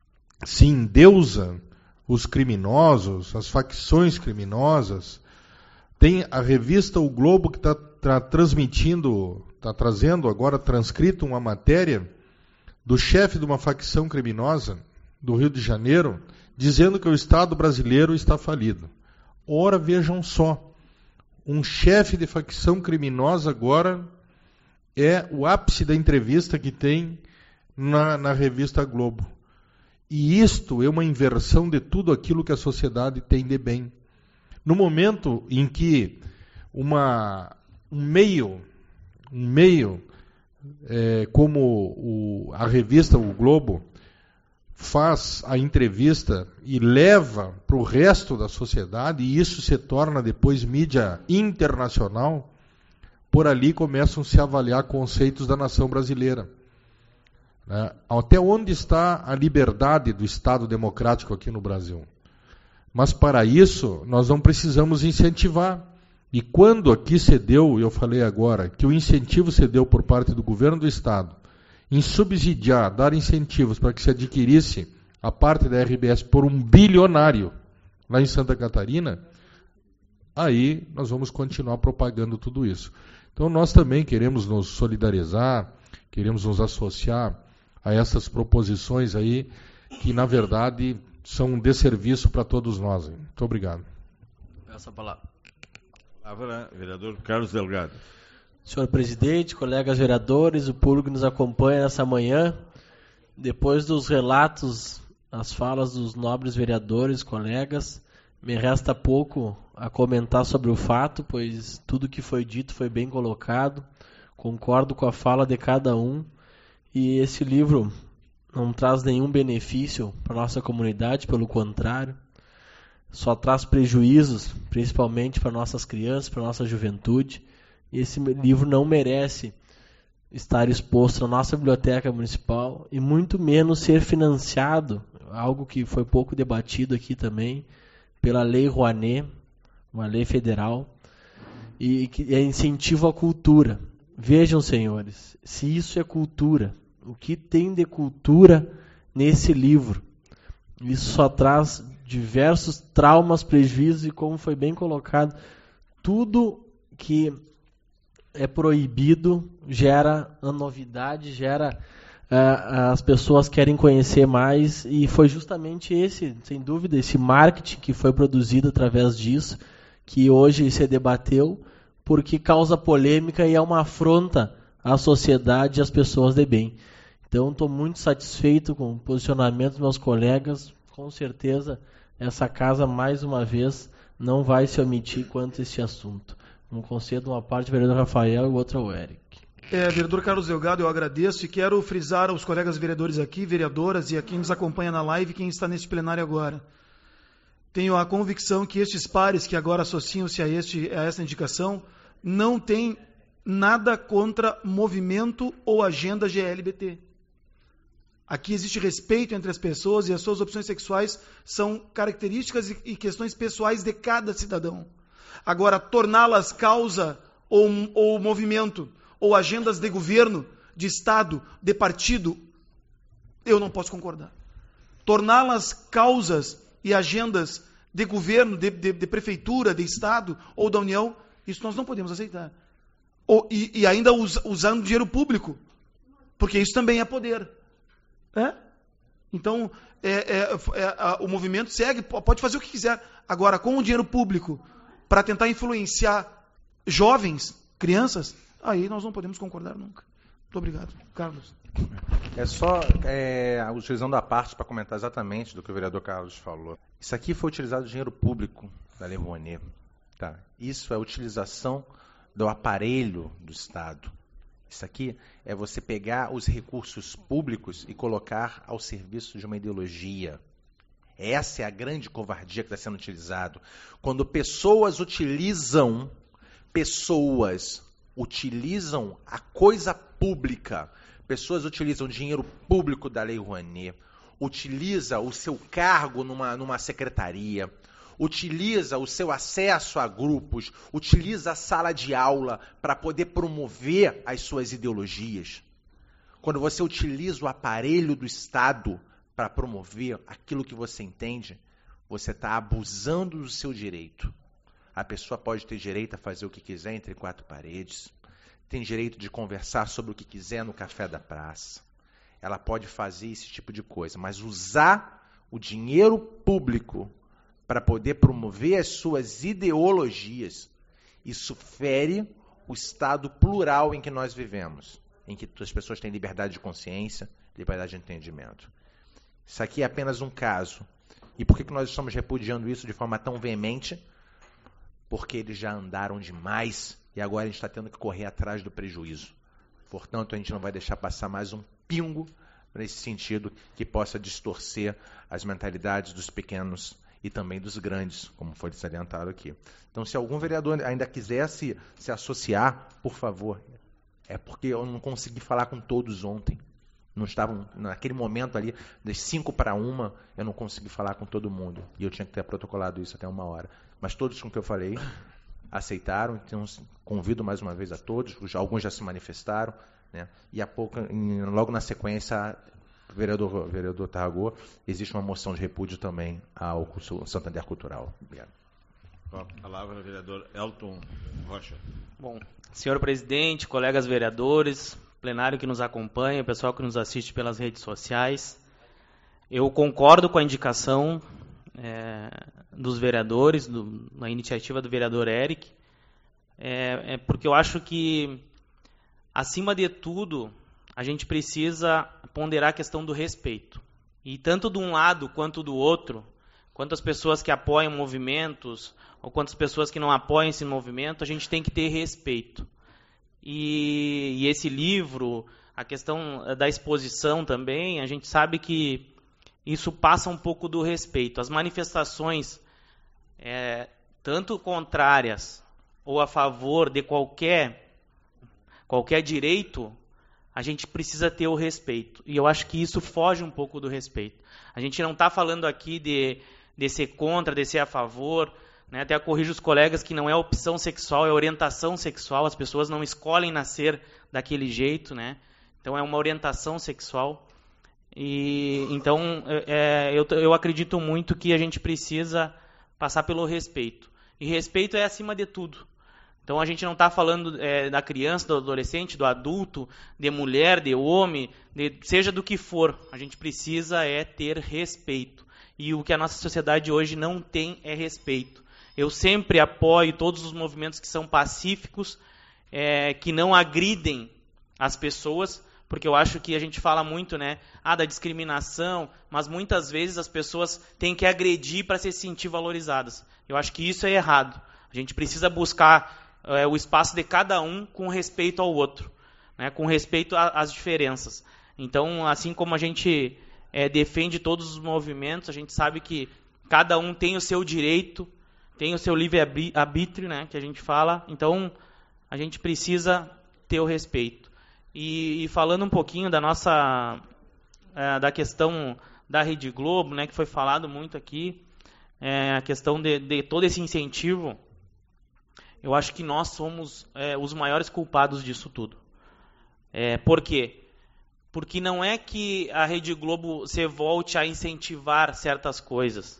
se endeusa os criminosos, as facções criminosas. Tem a revista O Globo que está tá transmitindo, está trazendo agora transcrito uma matéria do chefe de uma facção criminosa do Rio de Janeiro, dizendo que o Estado brasileiro está falido. Ora, vejam só, um chefe de facção criminosa agora é o ápice da entrevista que tem Na, na revista Globo. E isto é uma inversão de tudo aquilo que a sociedade tem de bem. No momento em que uma, um meio, um meio é, como o, a revista O Globo faz a entrevista e leva para o resto da sociedade, e isso se torna depois mídia internacional, por ali começam -se a avaliar conceitos da nação brasileira. Né? Até onde está a liberdade do Estado democrático aqui no Brasil? Mas para isso nós não precisamos incentivar. E quando aqui se deu, eu falei agora, que o incentivo se deu por parte do governo do Estado em subsidiar, dar incentivos para que se adquirisse a parte da R B S por um bilionário lá em Santa Catarina, aí nós vamos continuar propagando tudo isso. Então nós também queremos nos solidarizar, queremos nos associar a essas proposições aí, que na verdade são um desserviço para todos nós. Muito obrigado. Essa palavra. Palavra, vereador Carlos Delgado. Senhor presidente, colegas vereadores, o público que nos acompanha nessa manhã, depois dos relatos, as falas dos nobres vereadores, colegas, me resta pouco a comentar sobre o fato, pois tudo que foi dito foi bem colocado, concordo com a fala de cada um. E esse livro não traz nenhum benefício para a nossa comunidade, pelo contrário. só traz prejuízos, principalmente para nossas crianças, para nossa juventude. Esse livro não merece estar exposto na nossa biblioteca municipal e muito menos ser financiado, algo que foi pouco debatido aqui também, pela Lei Rouanet, uma lei federal, e que é incentivo à cultura. Vejam, senhores, se isso é cultura, o que tem de cultura nesse livro? Isso só traz diversos traumas, prejuízos e, como foi bem colocado, tudo que é proibido gera a novidade, gera uh, as pessoas querem conhecer mais, e foi justamente esse, sem dúvida, esse marketing que foi produzido através disso, que hoje se debateu, porque causa polêmica e é uma afronta à sociedade e às pessoas de bem. Então, estou muito satisfeito com o posicionamento dos meus colegas. Com certeza, essa casa, mais uma vez, não vai se omitir quanto a esse assunto. Um concedo, uma parte, o vereador Rafael e outra o Eric. É, vereador Carlos Delgado, eu agradeço e quero frisar aos colegas vereadores aqui, vereadoras e a quem nos acompanha na live, quem está neste plenário agora. Tenho a convicção que estes pares que agora associam-se a, este, a esta indicação não têm nada contra movimento ou agenda G L B T. Aqui existe respeito entre as pessoas e as suas opções sexuais são características e questões pessoais de cada cidadão. Agora, torná-las causa ou, ou movimento, ou agendas de governo, de Estado, de partido, eu não posso concordar. Torná-las causas e agendas de governo, de, de, de prefeitura, de Estado ou da União, isso nós não podemos aceitar. Ou, e, e ainda us, usando dinheiro público, porque isso também é poder. É? Então, é, é, é, a, o movimento segue, pode fazer o que quiser. Agora, com o dinheiro público, para tentar influenciar jovens, crianças, aí nós não podemos concordar nunca. Muito obrigado. Carlos. É só, é, utilizando a parte para comentar exatamente do que o vereador Carlos falou. Isso aqui foi utilizado dinheiro público da Lei Rouanet. Tá? Isso é a utilização do aparelho do Estado. Isso aqui é você pegar os recursos públicos e colocar ao serviço de uma ideologia. Essa é a grande covardia que está sendo utilizado. Quando pessoas utilizam, pessoas utilizam a coisa pública, pessoas utilizam dinheiro público da Lei Rouanet, utiliza o seu cargo numa, numa secretaria, utiliza o seu acesso a grupos, utiliza a sala de aula para poder promover as suas ideologias. Quando você utiliza o aparelho do Estado para promover aquilo que você entende, você está abusando do seu direito. A pessoa pode ter direito a fazer o que quiser entre quatro paredes, tem direito de conversar sobre o que quiser no café da praça. Ela pode fazer esse tipo de coisa, mas usar o dinheiro público para poder promover as suas ideologias, isso fere o estado plural em que nós vivemos, em que as pessoas têm liberdade de consciência, liberdade de entendimento. Isso aqui é apenas um caso. E por que que nós estamos repudiando isso de forma tão veemente? Porque eles já andaram demais e agora a gente está tendo que correr atrás do prejuízo. Portanto, a gente não vai deixar passar mais um pingo nesse sentido que possa distorcer as mentalidades dos pequenos e também dos grandes, como foi salientado aqui. Então, se algum vereador ainda quiser se, se associar, por favor, é porque eu não consegui falar com todos ontem. Não estavam, naquele momento ali, das cinco para uma, eu não consegui falar com todo mundo. E eu tinha que ter protocolado isso até uma hora. Mas todos com que eu falei aceitaram, então convido mais uma vez a todos, alguns já se manifestaram, né? E a pouco, em, logo na sequência, vereador, vereador Tarragó, existe uma moção de repúdio também ao curso Santander Cultural. Obrigado. Com a palavra, vereador Elton Rocha. Bom, senhor presidente, colegas vereadores, plenário que nos acompanha, pessoal que nos assiste pelas redes sociais, eu concordo com a indicação é, dos vereadores, do, na iniciativa do vereador Eric, é, é porque eu acho que, acima de tudo, a gente precisa ponderar a questão do respeito. E tanto de um lado quanto do outro, quantas pessoas que apoiam movimentos, ou quantas pessoas que não apoiam esse movimento, a gente tem que ter respeito. E, e esse livro, a questão da exposição também, a gente sabe que isso passa um pouco do respeito. As manifestações é, tanto contrárias ou a favor de qualquer, qualquer direito, a gente precisa ter o respeito. E eu acho que isso foge um pouco do respeito. A gente não está falando aqui de, de ser contra, de ser a favor, né? Até corrijo os colegas que não é opção sexual, é orientação sexual. As pessoas não escolhem nascer daquele jeito, né? Então é uma orientação sexual. E então é, eu, eu acredito muito que a gente precisa passar pelo respeito. E respeito é acima de tudo. Então a gente não está falando é, da criança, do adolescente, do adulto, de mulher, de homem, de, seja do que for. A gente precisa é ter respeito. E o que a nossa sociedade hoje não tem é respeito. Eu sempre apoio todos os movimentos que são pacíficos, é, que não agridem as pessoas, porque eu acho que a gente fala muito, né, ah, da discriminação, mas muitas vezes as pessoas têm que agredir para se sentir valorizadas. Eu acho que isso é errado. A gente precisa buscar é, o espaço de cada um com respeito ao outro, né, com respeito às diferenças. Então, assim como a gente é, defende todos os movimentos, a gente sabe que cada um tem o seu direito, tem o seu livre-arbítrio, né, que a gente fala. Então, a gente precisa ter o respeito. E, e falando um pouquinho da nossa, é, da questão da Rede Globo, né, que foi falado muito aqui, é, a questão de, de todo esse incentivo, eu acho que nós somos é, os maiores culpados disso tudo. É, por quê? Porque não é que a Rede Globo se volte a incentivar certas coisas.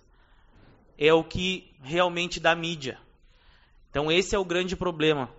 É o que realmente dá mídia. Então esse é o grande problema.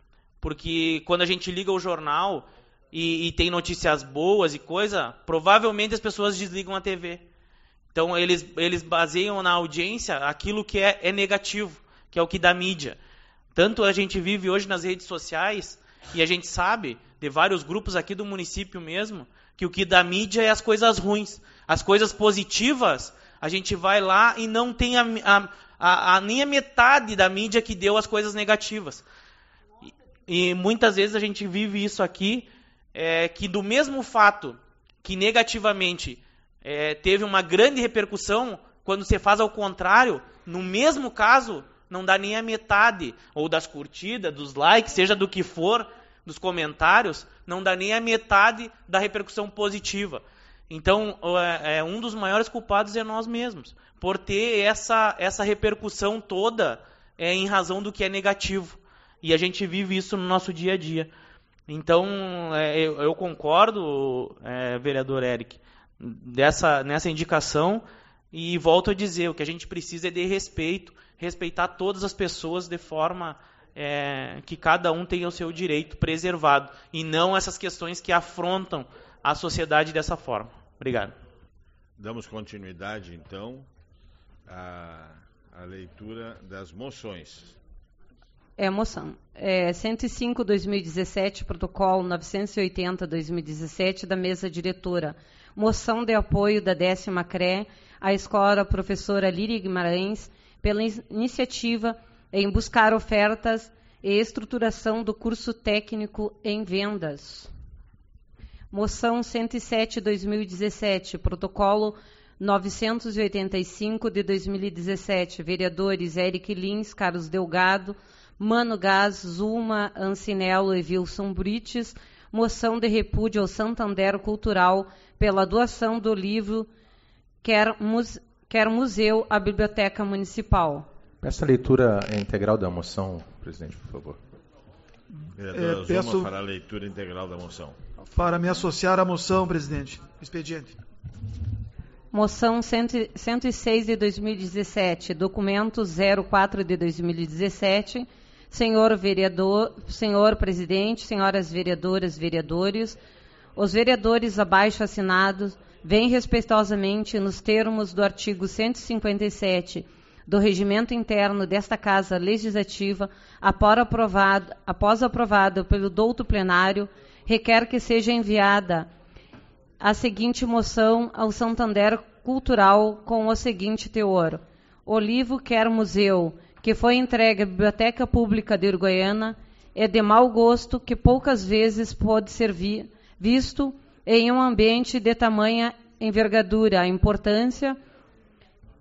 Porque quando a gente liga o jornal e, e tem notícias boas e coisa, provavelmente as pessoas desligam a T V. Então eles, eles baseiam na audiência aquilo que é, é negativo, que é o que dá mídia. Tanto a gente vive hoje nas redes sociais, e a gente sabe, de vários grupos aqui do município mesmo, que o que dá mídia é as coisas ruins. As coisas positivas, a gente vai lá e não tem a, a, a, a, nem a metade da mídia que deu as coisas negativas. E, e muitas vezes a gente vive isso aqui, é, que do mesmo fato que negativamente é, teve uma grande repercussão, quando você faz ao contrário, no mesmo caso, não dá nem a metade, ou das curtidas, dos likes, seja do que for, dos comentários, não dá nem a metade da repercussão positiva. Então, é, um dos maiores culpados é nós mesmos, por ter essa, essa repercussão toda é, em razão do que é negativo. E a gente vive isso no nosso dia a dia. Então, é, eu, eu concordo, é, vereador Eric, dessa, nessa indicação, e volto a dizer, o que a gente precisa é de respeito, respeitar todas as pessoas de forma é, que cada um tenha o seu direito preservado, e não essas questões que afrontam a sociedade dessa forma. Obrigado. Damos continuidade, então, à, à leitura das moções. É moção. É, cento e cinco, dois mil e dezessete, protocolo novecentos e oitenta, dois mil e dezessete, da mesa diretora. Moção de apoio da décima C R E à escola professora Líria Guimarães, pela iniciativa em buscar ofertas e estruturação do curso técnico em vendas. Moção cento e sete, dois mil e dezessete, protocolo novecentos e oitenta e cinco de dois mil e dezessete, vereadores Eric Lins, Carlos Delgado, Mano Gás, Zulma Ancinello e Wilson Brites, moção de repúdio ao Santander Cultural pela doação do livro Quer, Muse, Quer Museu à Biblioteca Municipal. Peço a leitura integral da moção, presidente, por favor. Vereadora É, peço- Zulma fará a leitura integral da moção. Para me associar à moção, presidente. Expediente. Moção cento e seis de dois mil e dezessete, documento zero quatro de dois mil e dezessete. Senhor vereador, senhor presidente, senhoras vereadoras, vereadores, os vereadores abaixo assinados vêm respeitosamente nos termos do artigo cento e cinquenta e sete do regimento interno desta Casa Legislativa, após aprovado, após aprovado pelo douto plenário, requer que seja enviada a seguinte moção ao Santander Cultural com o seguinte teor: o livro Quer Museu, que foi entregue à Biblioteca Pública de Uruguaiana, é de mau gosto que poucas vezes pode ser vi, visto em um ambiente de tamanha envergadura, importância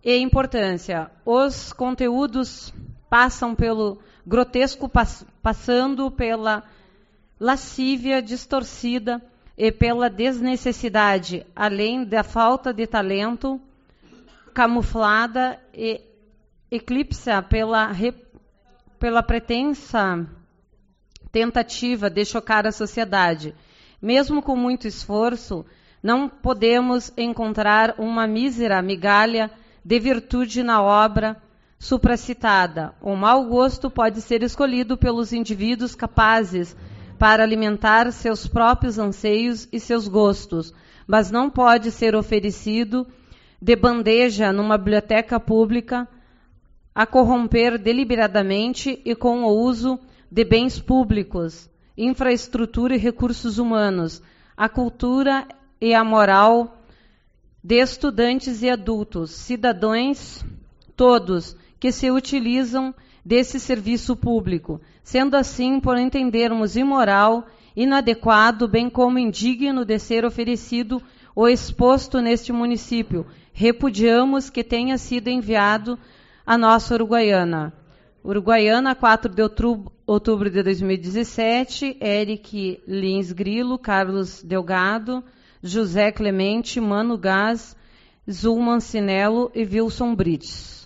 e importância. Os conteúdos passam pelo grotesco, pass- passando pela lascívia distorcida e pela desnecessidade, além da falta de talento, camuflada e eclipsa pela, re, pela pretensa tentativa de chocar a sociedade. Mesmo com muito esforço, não podemos encontrar uma mísera migalha de virtude na obra supracitada. O mau gosto pode ser escolhido pelos indivíduos capazes para alimentar seus próprios anseios e seus gostos, mas não pode ser oferecido de bandeja numa biblioteca pública a corromper deliberadamente e com o uso de bens públicos, infraestrutura e recursos humanos, a cultura e a moral de estudantes e adultos, cidadãos todos que se utilizam desse serviço público, sendo assim, por entendermos imoral, inadequado, bem como indigno de ser oferecido ou exposto neste município, repudiamos que tenha sido enviado a nossa Uruguaiana. Uruguaiana, quatro de outubro de dois mil e dezessete, Eric Lins Grilo, Carlos Delgado, José Clemente, Mano Gás, Zulman Sinello e Wilson Brites.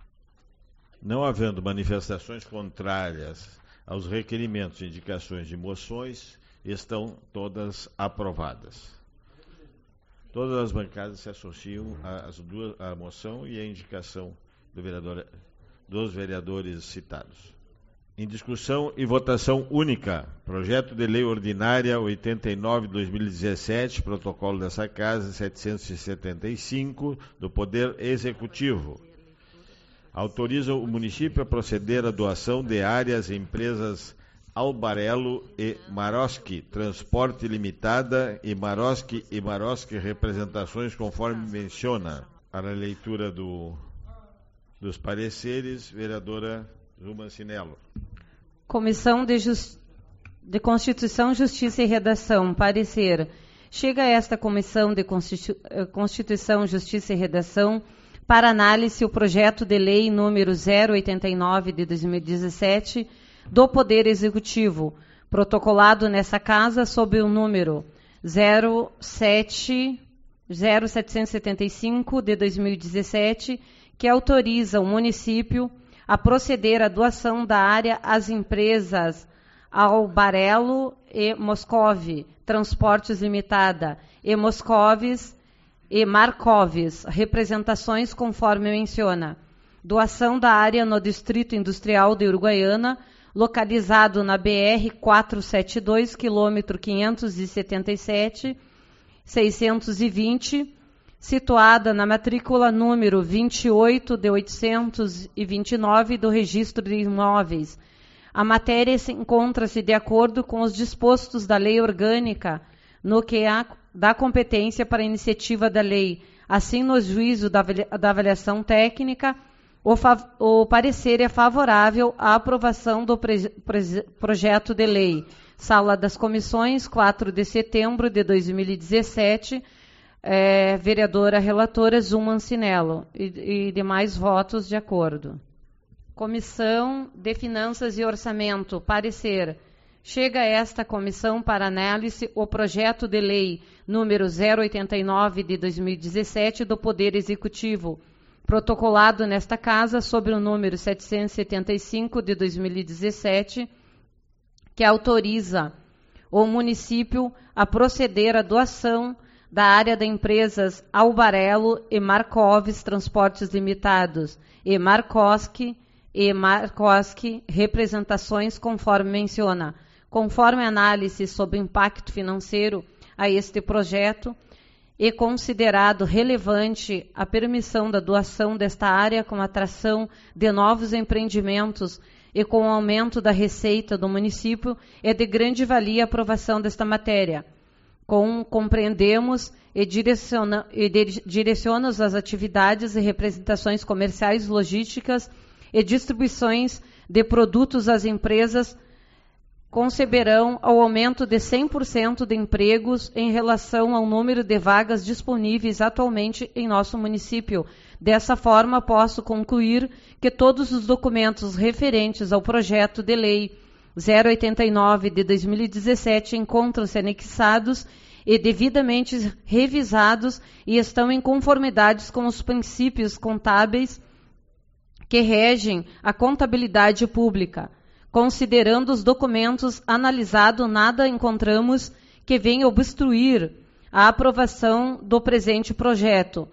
Não havendo manifestações contrárias aos requerimentos e indicações de moções, estão todas aprovadas. Todas as bancadas se associam às duas, à moção e à indicação do vereador, dos vereadores citados. Em discussão e votação única, projeto de lei ordinária oitenta e nove de dois mil e dezessete, protocolo dessa Casa setecentos e setenta e cinco, do Poder Executivo. Autoriza o município a proceder à doação de áreas a empresas Albarello e Maroski, Transporte Limitada, e Maroski e Maroski Representações, conforme menciona. Para a leitura do, dos pareceres, vereadora Zulman Sinello. Comissão de, Just... de Constituição, Justiça e Redação. Parecer. Chega a esta Comissão de Constitu... Constituição, Justiça e Redação para análise o projeto de lei número zero oitenta e nove de dois mil e dezessete do Poder Executivo, protocolado nessa Casa sob o número zero sete zero setecentos e setenta e cinco de dois mil e dezessete, que autoriza o município a proceder à doação da área às empresas Albarello e Moscov, Transportes Limitada, e Moscovis e Marcovis, representações conforme menciona. Doação da área no Distrito Industrial de Uruguaiana, localizado na B R quatrocentos e setenta e dois, quilômetro quinhentos e setenta e sete, seiscentos e vinte, situada na matrícula número vinte e oito de oitocentos e vinte e nove do Registro de Imóveis. A matéria encontra-se de acordo com os dispostos da Lei Orgânica no que há da competência para a iniciativa da lei. Assim, no juízo da avaliação técnica, o, o parecer é favorável à aprovação do pre, pre, projeto de lei. Sala das Comissões, quatro de setembro de dois mil e dezessete, é, vereadora relatora Zulman Sinello e, e demais votos de acordo. Comissão de Finanças e Orçamento, parecer. Chega a esta comissão para análise o projeto de lei número zero oitenta e nove de dois mil e dezessete do Poder Executivo, protocolado nesta Casa sobre o número setecentos e setenta e cinco de dois mil e dezessete, que autoriza o município a proceder à doação da área de empresas Albarello e Marcovis Transportes Limitados e Marcoski e Marcoski Representações, conforme menciona. Conforme análise sobre o impacto financeiro a este projeto, e considerado relevante a permissão da doação desta área com atração de novos empreendimentos e com o aumento da receita do município, é de grande valia a aprovação desta matéria. Com, compreendemos e, direciona, e de, direcionamos as atividades e representações comerciais, logísticas e distribuições de produtos às empresas conceberão ao aumento de cem por cento de empregos em relação ao número de vagas disponíveis atualmente em nosso município. Dessa forma, posso concluir que todos os documentos referentes ao projeto de lei zero oitenta e nove de dois mil e dezessete encontram-se anexados e devidamente revisados e estão em conformidade com os princípios contábeis que regem a contabilidade pública. Considerando os documentos analisados, nada encontramos que venha obstruir a aprovação do presente projeto.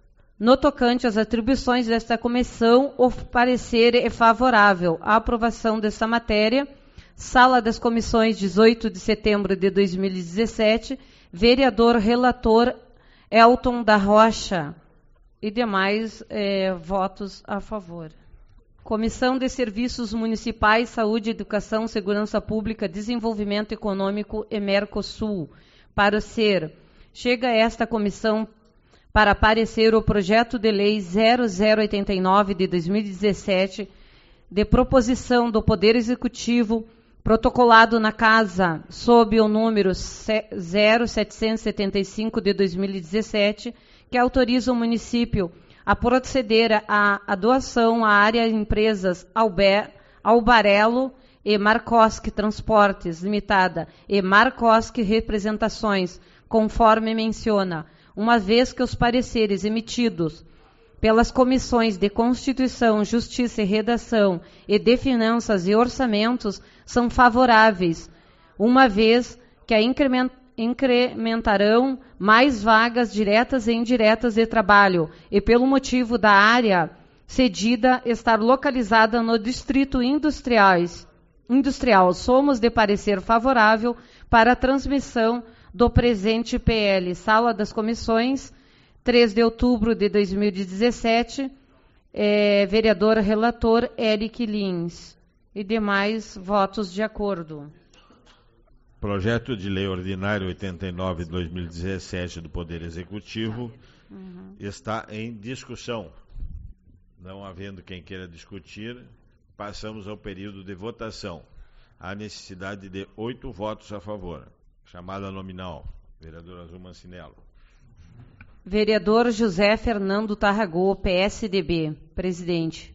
No tocante às atribuições desta comissão, o parecer é favorável à aprovação desta matéria. Sala das Comissões, dezoito de setembro de dois mil e dezessete, vereador relator Elton da Rocha e demais eh, votos a favor. Comissão de Serviços Municipais, Saúde, Educação, Segurança Pública, Desenvolvimento Econômico e Mercosul. Para ser, chega esta comissão para parecer o projeto de lei zero zero oitenta e nove de dois mil e dezessete, de proposição do Poder Executivo, protocolado na Casa sob o número zero setecentos e setenta e cinco de dois mil e dezessete, que autoriza o município a proceder à a doação à área empresas Alber, Albarello e Marcoski Transportes Limitada e Marcoski Representações, conforme menciona, uma vez que os pareceres emitidos pelas comissões de Constituição, Justiça e Redação e de Finanças e Orçamentos são favoráveis, uma vez que a incrementação incrementarão mais vagas diretas e indiretas de trabalho e pelo motivo da área cedida estar localizada no distrito industriais, industrial. Somos de parecer favorável para a transmissão do presente P L. Sala das Comissões, três de outubro de dois mil e dezessete, é, vereador relator Eric Lins e demais votos de acordo. Projeto de Lei Ordinária oitenta e nove de dois mil e dezessete do Poder Executivo uhum. está em discussão. Não havendo quem queira discutir, passamos ao período de votação. Há necessidade de oito votos a favor. Chamada nominal. Vereador Azul Mancinello. Vereador José Fernando Tarragó, P S D B. Presidente.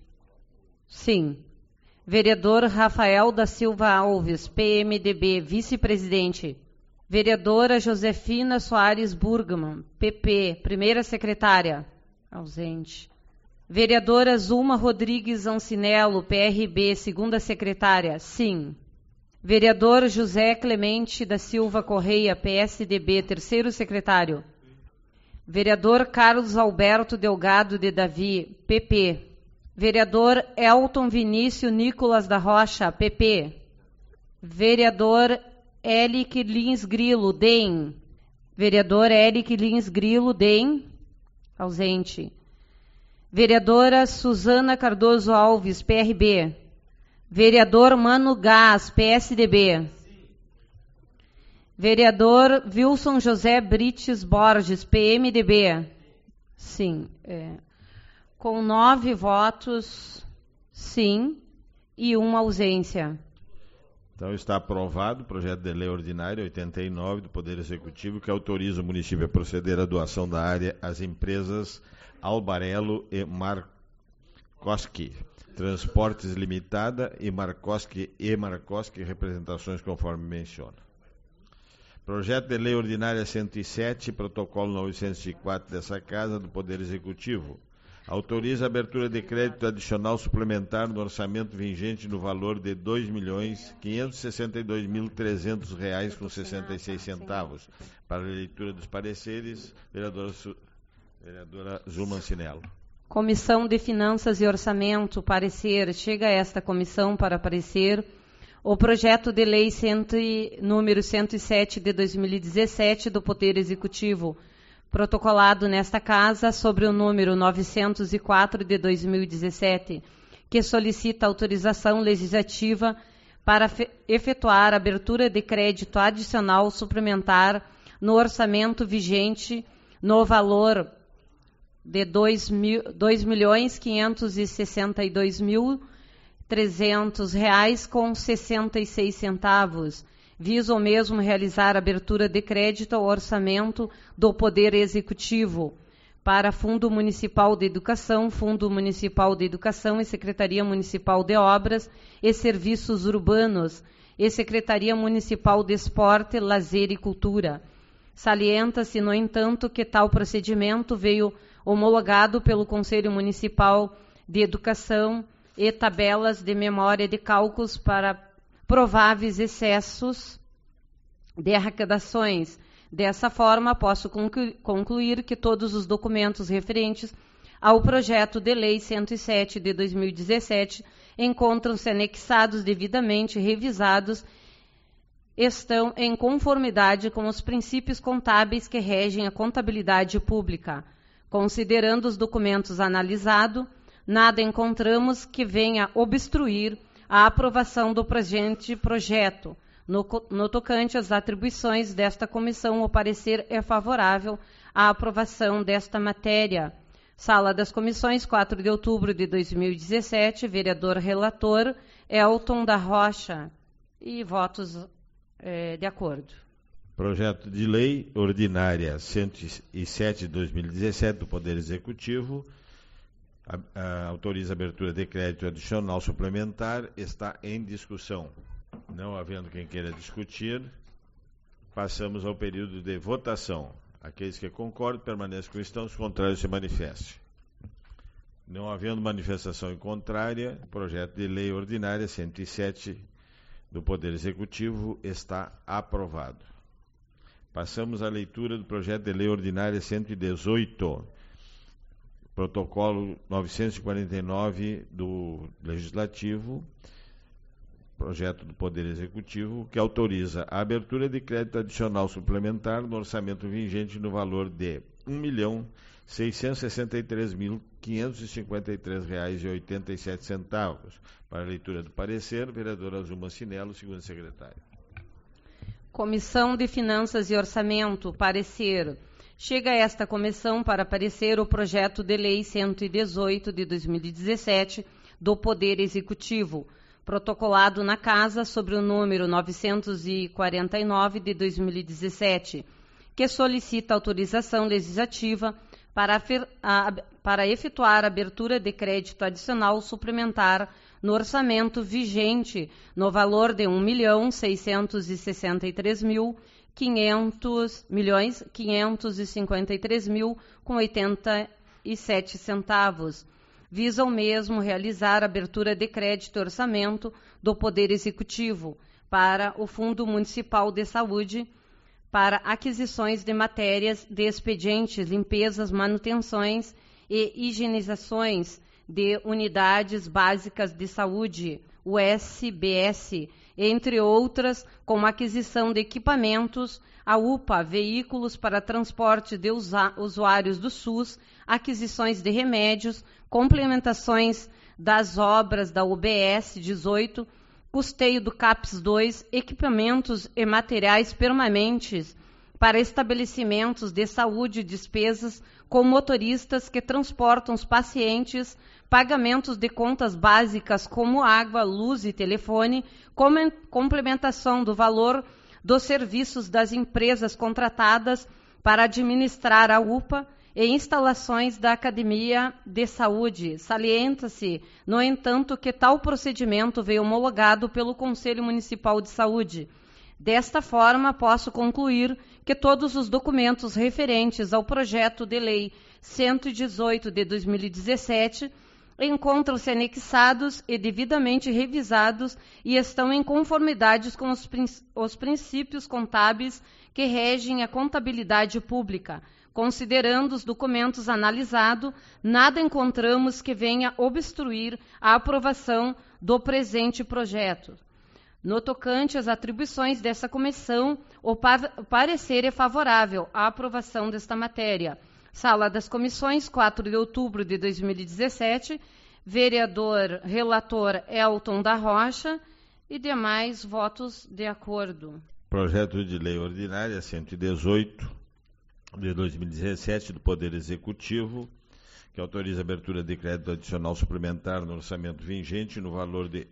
Sim. Vereador Rafael da Silva Alves, P M D B, vice-presidente. Vereadora Josefina Soares Burgman, P P, primeira secretária. Ausente. Vereadora Zulma Rodrigues Ancinello, P R B, segunda secretária. Sim. Vereador José Clemente da Silva Correia, P S D B, terceiro secretário. Vereador Carlos Alberto Delgado de Davi, P P. Vereador Elton Vinícius Nicolas da Rocha, P P. Vereador Eric Lins Grilo, D E M. Vereador Eric Lins Grilo, D E M. Ausente. Vereadora Suzana Cardoso Alves, P R B. Vereador Mano Gás, P S D B. Vereador Wilson José Brites Borges, P M D B. Sim, é... Com nove votos, sim, e uma ausência. Então está aprovado o projeto de lei ordinária oitenta e nove do Poder Executivo, que autoriza o município a proceder à doação da área às empresas Albarello e Marcoski Transportes Limitada e Marcoski e Marcoski Representações, conforme menciona. Projeto de lei ordinária cento e sete, protocolo novecentos e quatro dessa Casa do Poder Executivo. Autoriza a abertura de crédito adicional suplementar no orçamento vigente no valor de dois milhões quinhentos e sessenta e dois mil trezentos reais com sessenta e seis centavos. Para a leitura dos pareceres, vereadora, vereadora Zulma Mancinello. Comissão de Finanças e Orçamento, parecer. Chega esta comissão para parecer o projeto de lei cento, número cento e sete de dois mil e dezessete do Poder Executivo, protocolado nesta Casa sobre o número novecentos e quatro de dois mil e dezessete, que solicita autorização legislativa para efetuar abertura de crédito adicional suplementar no orçamento vigente no valor de dois milhões quinhentos e sessenta e dois mil trezentos reais com sessenta e seis centavos. Visa o mesmo realizar abertura de crédito ao orçamento do Poder Executivo para Fundo Municipal de Educação, Fundo Municipal de Educação e Secretaria Municipal de Obras e Serviços Urbanos e Secretaria Municipal de Esporte, Lazer e Cultura. Salienta-se, no entanto, que tal procedimento veio homologado pelo Conselho Municipal de Educação e tabelas de memória de cálculos para prováveis excessos de arrecadações. Dessa forma, posso concluir que todos os documentos referentes ao projeto de lei cento e sete de dois mil e dezessete encontram-se anexados devidamente revisados, estão em conformidade com os princípios contábeis que regem a contabilidade pública. Considerando os documentos analisados, nada encontramos que venha obstruir a aprovação do presente projeto. No, no tocante às atribuições desta comissão, o parecer é favorável à aprovação desta matéria. Sala das Comissões, quatro de outubro de dois mil e dezessete, vereador relator Elton da Rocha. E votos é, de acordo. Projeto de Lei Ordinária cento e sete de dois mil e dezessete do Poder Executivo a, a, autoriza a abertura de crédito adicional suplementar, está em discussão. Não havendo quem queira discutir, passamos ao período de votação. Aqueles que concordam permaneçam como estão, os contrários se manifestem. Não havendo manifestação em contrária, o projeto de lei ordinária cento e sete do Poder Executivo está aprovado. Passamos à leitura do projeto de lei ordinária cento e dezoito, protocolo novecentos e quarenta e nove do Legislativo, projeto do Poder Executivo, que autoriza a abertura de crédito adicional suplementar no orçamento vigente no valor de um milhão seiscentos e sessenta e três mil quinhentos e cinquenta e três reais e oitenta e sete centavos. Para a leitura do parecer, vereador Azul Mancinello, segundo secretário. Comissão de Finanças e Orçamento, parecer. Chega a esta comissão para parecer o projeto de lei cento e dezoito de dois mil e dezessete do Poder Executivo, protocolado na Casa sobre o número novecentos e quarenta e nove de dois mil e dezessete, que solicita autorização legislativa para, a, para efetuar a abertura de crédito adicional suplementar no orçamento vigente no valor de um milhão seiscentos e sessenta e três mil quinhentos milhões quinhentos e cinquenta e três mil com oitenta e sete centavos. Visa o mesmo realizar a abertura de crédito e orçamento do Poder Executivo para o Fundo Municipal de Saúde para aquisições de matérias de expedientes, limpezas, manutenções e higienizações de unidades básicas de saúde, U S B S, entre outras, como aquisição de equipamentos, a U P A, veículos para transporte de usuários do SUS, aquisições de remédios, complementações das obras da U B S dezoito, custeio do CAPS dois, equipamentos e materiais permanentes para estabelecimentos de saúde e despesas com motoristas que transportam os pacientes, pagamentos de contas básicas como água, luz e telefone, complementação do valor dos serviços das empresas contratadas para administrar a U P A e instalações da Academia de Saúde. Salienta-se, no entanto, que tal procedimento veio homologado pelo Conselho Municipal de Saúde. Desta forma, posso concluir que todos os documentos referentes ao projeto de lei cento e dezoito de dois mil e dezessete encontram-se anexados e devidamente revisados e estão em conformidade com os, princ- os princípios contábeis que regem a contabilidade pública. Considerando os documentos analisados, nada encontramos que venha obstruir a aprovação do presente projeto. No tocante às atribuições dessa comissão, o par- parecer é favorável à aprovação desta matéria. Sala das Comissões, quatro de outubro de dois mil e dezessete, vereador relator Elton da Rocha e demais votos de acordo. Projeto de Lei Ordinária cento e dezoito de dois mil e dezessete do Poder Executivo, que autoriza a abertura de crédito adicional suplementar no orçamento vigente no valor de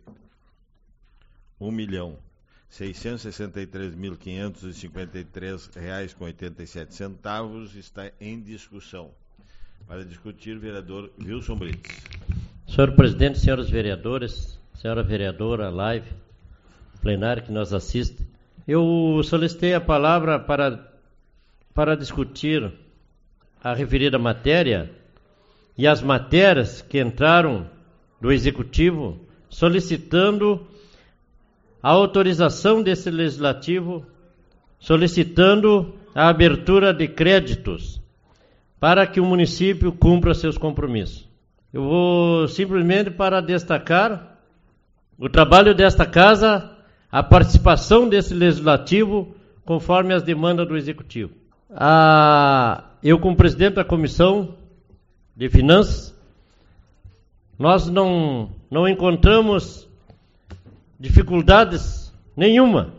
um milhão seiscentos e sessenta e três mil quinhentos e cinquenta e três reais com oitenta e sete centavos, está em discussão. Para discutir, vereador Wilson Brits. Senhor presidente, senhores vereadores, senhora vereadora, live, plenário que nos assiste, eu solicitei a palavra para, para discutir a referida matéria e as matérias que entraram do Executivo solicitando a autorização desse Legislativo, solicitando a abertura de créditos para que o município cumpra seus compromissos. Eu vou simplesmente para destacar o trabalho desta Casa, a participação desse Legislativo conforme as demandas do Executivo. Ah, eu, como presidente da Comissão de Finanças, nós não, não encontramos dificuldades nenhuma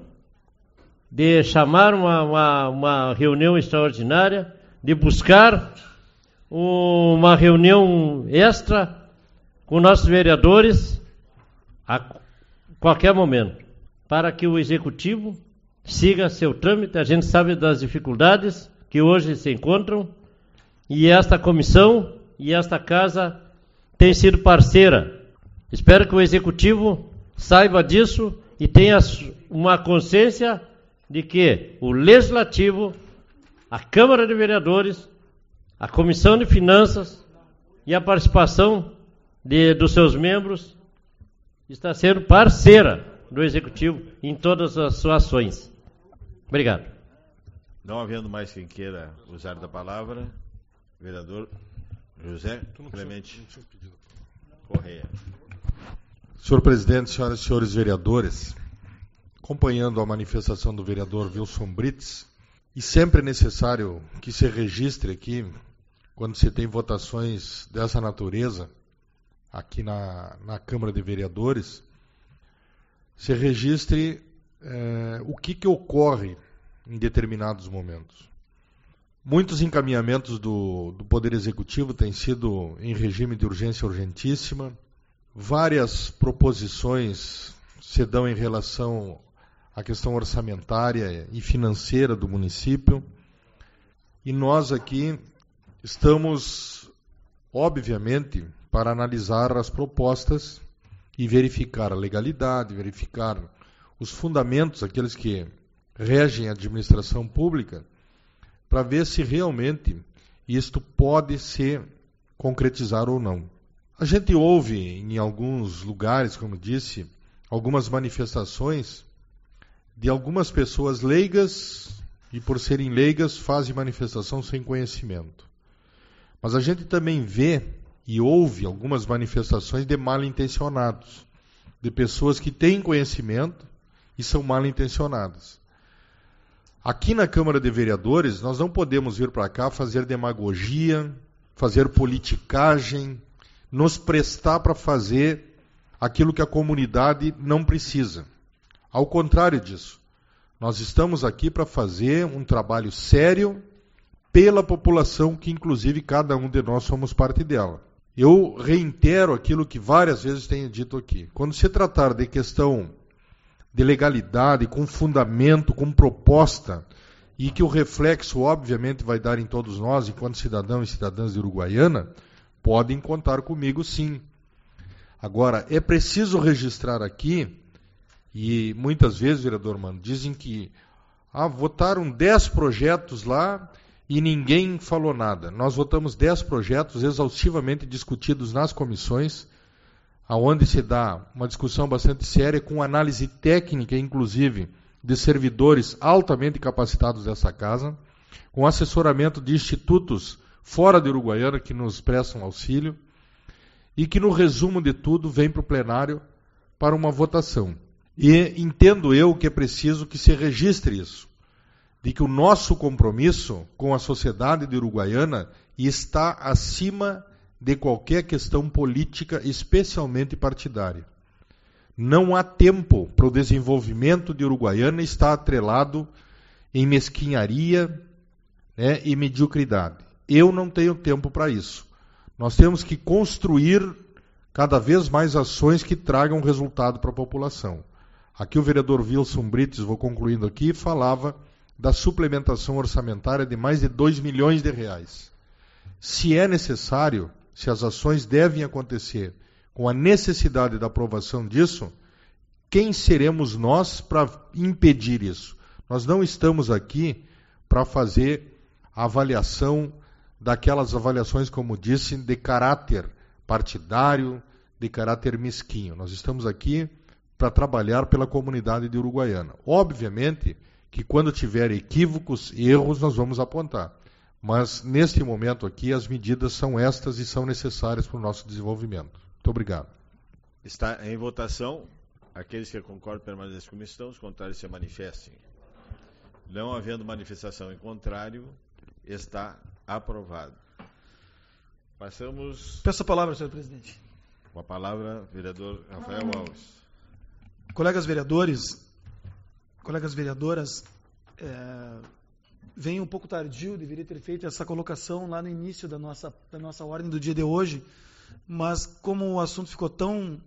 de chamar uma, uma, uma reunião extraordinária, de buscar uma reunião extra com nossos vereadores a qualquer momento, para que o Executivo siga seu trâmite. A gente sabe das dificuldades que hoje se encontram e esta comissão e esta Casa tem sido parceira. Espero que o Executivo saiba disso e tenha uma consciência de que o Legislativo, a Câmara de Vereadores, a Comissão de Finanças e a participação de, dos seus membros está sendo parceira do Executivo em todas as suas ações. Obrigado. Não havendo mais quem queira usar da palavra, vereador José Clemente Correia. Senhor presidente, senhoras e senhores vereadores, acompanhando a manifestação do vereador Wilson Brits, e sempre é necessário que se registre aqui, quando se tem votações dessa natureza, aqui na, na Câmara de Vereadores, se registre eh, o que, que ocorre em determinados momentos. Muitos encaminhamentos do, do Poder Executivo têm sido em regime de urgência urgentíssima, várias proposições se dão em relação à questão orçamentária e financeira do município, e nós aqui estamos, obviamente, para analisar as propostas e verificar a legalidade, verificar os fundamentos, aqueles que regem a administração pública, para ver se realmente isto pode se concretizar ou não. A gente ouve em alguns lugares, como disse, algumas manifestações de algumas pessoas leigas e, por serem leigas, fazem manifestação sem conhecimento. Mas a gente também vê e ouve algumas manifestações de mal intencionados, de pessoas que têm conhecimento e são mal intencionadas. Aqui na Câmara de Vereadores, nós não podemos vir para cá fazer demagogia, fazer politicagem, nos prestar para fazer aquilo que a comunidade não precisa. Ao contrário disso, nós estamos aqui para fazer um trabalho sério pela população, que inclusive cada um de nós somos parte dela. Eu reitero aquilo que várias vezes tenho dito aqui. Quando se tratar de questão de legalidade, com fundamento, com proposta, e que o reflexo, obviamente, vai dar em todos nós, enquanto cidadãos e cidadãs de Uruguaiana, podem contar comigo, sim. Agora, é preciso registrar aqui, e muitas vezes, vereador Mano, dizem que ah, votaram dez projetos lá e ninguém falou nada. Nós votamos dez projetos exaustivamente discutidos nas comissões, aonde se dá uma discussão bastante séria, com análise técnica, inclusive, de servidores altamente capacitados dessa casa, com assessoramento de institutos fora de Uruguaiana que nos prestam auxílio, e que, no resumo de tudo, vem para o plenário para uma votação. E entendo eu que é preciso que se registre isso, de que o nosso compromisso com a sociedade de Uruguaiana está acima de qualquer questão política, especialmente partidária. Não há tempo para o desenvolvimento de Uruguaiana estar atrelado em mesquinharia, né, e mediocridade. Eu não tenho tempo para isso. Nós temos que construir cada vez mais ações que tragam resultado para a população. Aqui o vereador Wilson Brites, vou concluindo aqui, falava da suplementação orçamentária de mais de dois milhões de reais. Se é necessário, se as ações devem acontecer com a necessidade da aprovação disso, quem seremos nós para impedir isso? Nós não estamos aqui para fazer a avaliação daquelas avaliações, como disse, de caráter partidário, de caráter mesquinho. Nós estamos aqui para trabalhar pela comunidade de Uruguaiana. Obviamente que quando tiver equívocos, erros, nós vamos apontar. Mas, neste momento aqui, as medidas são estas e são necessárias para o nosso desenvolvimento. Muito obrigado. Está em votação. Aqueles que concordam permanecem como estão, os contrários se manifestem. Não havendo manifestação em contrário, está aprovado. Passamos... Peço a palavra, senhor presidente. Com a palavra, vereador Rafael Alves. Colegas vereadores, colegas vereadoras, é, vem um pouco tardio, deveria ter feito essa colocação lá no início da nossa, da nossa ordem do dia de hoje, mas como o assunto ficou tão...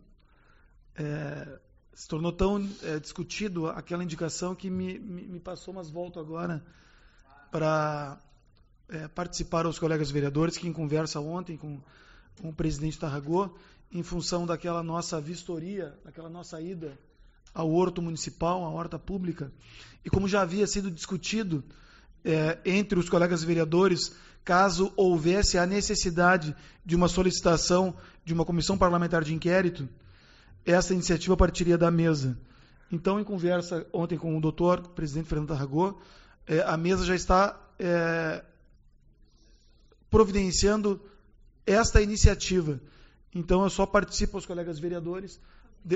É, se tornou tão é, discutido, aquela indicação que me, me, me passou, mas volto agora para é, participar aos colegas vereadores, que em conversa ontem com, com o presidente Tarragó, em função daquela nossa vistoria, daquela nossa ida ao horto municipal, à horta pública, e como já havia sido discutido é, entre os colegas vereadores, caso houvesse a necessidade de uma solicitação de uma comissão parlamentar de inquérito, essa iniciativa partiria da mesa. Então, em conversa ontem com o doutor, o presidente Fernando Tarragó, é, a mesa já está é, providenciando esta iniciativa. Então, eu só participo aos colegas vereadores. De...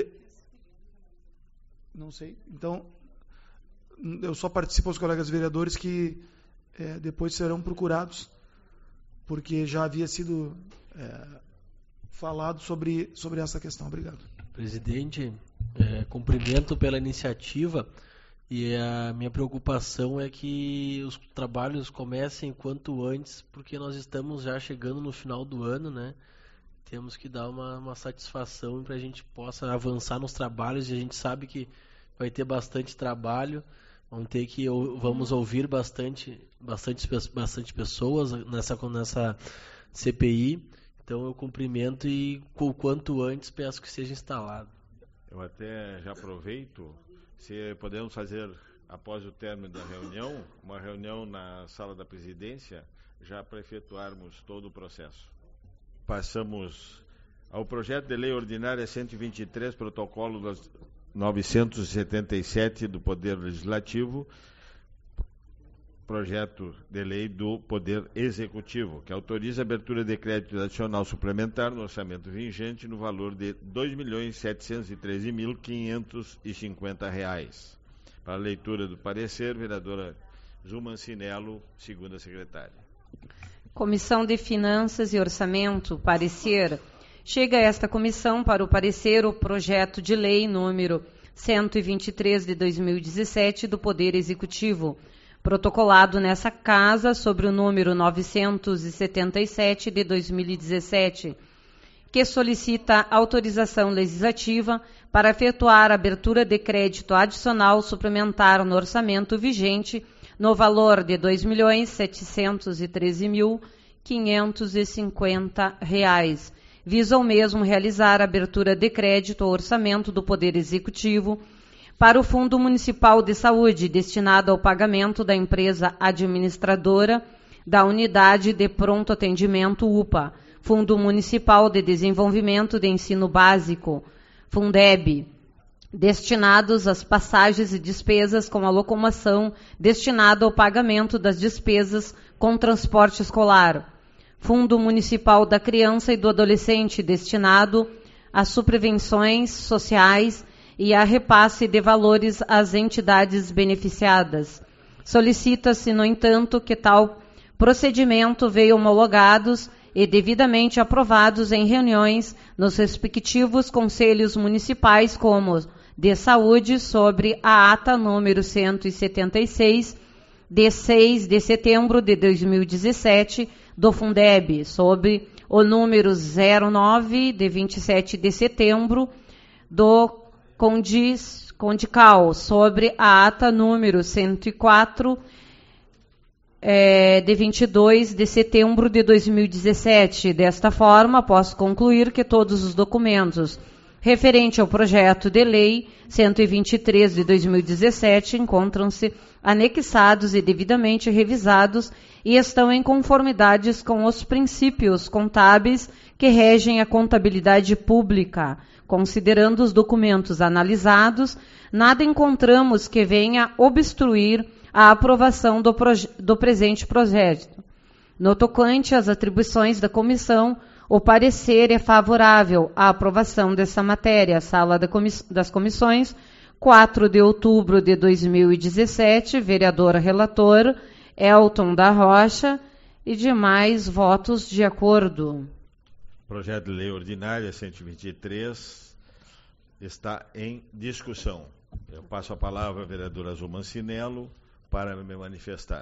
Não sei. Então, eu só participo aos colegas vereadores que é, depois serão procurados, porque já havia sido é, falado sobre, sobre essa questão. Obrigado. Presidente, é, cumprimento pela iniciativa, e a minha preocupação é que os trabalhos comecem quanto antes, porque nós estamos já chegando no final do ano, né? Temos que dar uma, uma satisfação para a gente possa avançar nos trabalhos, e a gente sabe que vai ter bastante trabalho, vamos ter que vamos ouvir bastante, bastante, bastante pessoas nessa, nessa C P I. Então eu cumprimento e o quanto antes peço que seja instalado. Eu até já aproveito, se podemos fazer, após o término da reunião, uma reunião na sala da presidência, já para efetuarmos todo o processo. Passamos ao projeto de lei ordinária cento e vinte e três, protocolo das novecentos e setenta e sete do Poder Legislativo, projeto de lei do Poder Executivo, que autoriza a abertura de crédito adicional suplementar no orçamento vigente no valor de dois milhões setecentos e treze mil quinhentos e cinquenta reais. Para a leitura do parecer, vereadora Zuma Ancinello, segunda secretária. Comissão de Finanças e Orçamento, parecer. Chega a esta comissão para o parecer o projeto de lei número cento e vinte e três de dois mil e dezessete do Poder Executivo, protocolado nessa casa sobre o número novecentos e setenta e sete de dois mil e dezessete, que solicita autorização legislativa para efetuar a abertura de crédito adicional suplementar no orçamento vigente no valor de dois milhões setecentos e treze mil quinhentos e cinquenta reais. Visa ao mesmo realizar a abertura de crédito ao orçamento do Poder Executivo para o Fundo Municipal de Saúde, destinado ao pagamento da empresa administradora da Unidade de Pronto Atendimento U P A, Fundo Municipal de Desenvolvimento de Ensino Básico, Fundeb, destinados às passagens e despesas com a locomoção, destinado ao pagamento das despesas com transporte escolar. Fundo Municipal da Criança e do Adolescente, destinado a subvenções sociais e a repasse de valores às entidades beneficiadas. Solicita-se, no entanto, que tal procedimento veio homologados e devidamente aprovados em reuniões nos respectivos conselhos municipais, como de saúde, sobre a ata número cento e setenta e seis, de seis de setembro de dois mil e dezessete, do Fundeb, sobre o número zero nove, de vinte e sete de setembro, do Condis, Condical, sobre a ata número cento e quatro, é, de vinte e dois de setembro de dois mil e dezessete. Desta forma, posso concluir que todos os documentos referente ao projeto de lei cento e vinte e três de dois mil e dezessete encontram-se anexados e devidamente revisados e estão em conformidades com os princípios contábeis que regem a contabilidade pública. Considerando os documentos analisados, nada encontramos que venha obstruir a aprovação do, do presente projeto. No tocante às atribuições da comissão, o parecer é favorável à aprovação dessa matéria. Sala da comiss- das Comissões, quatro de outubro de dois mil e dezessete, vereador relator Elton da Rocha e demais votos de acordo. Projeto de lei ordinária cento e vinte e três está em discussão. Eu passo a palavra à vereadora Azul Mancinello para me manifestar.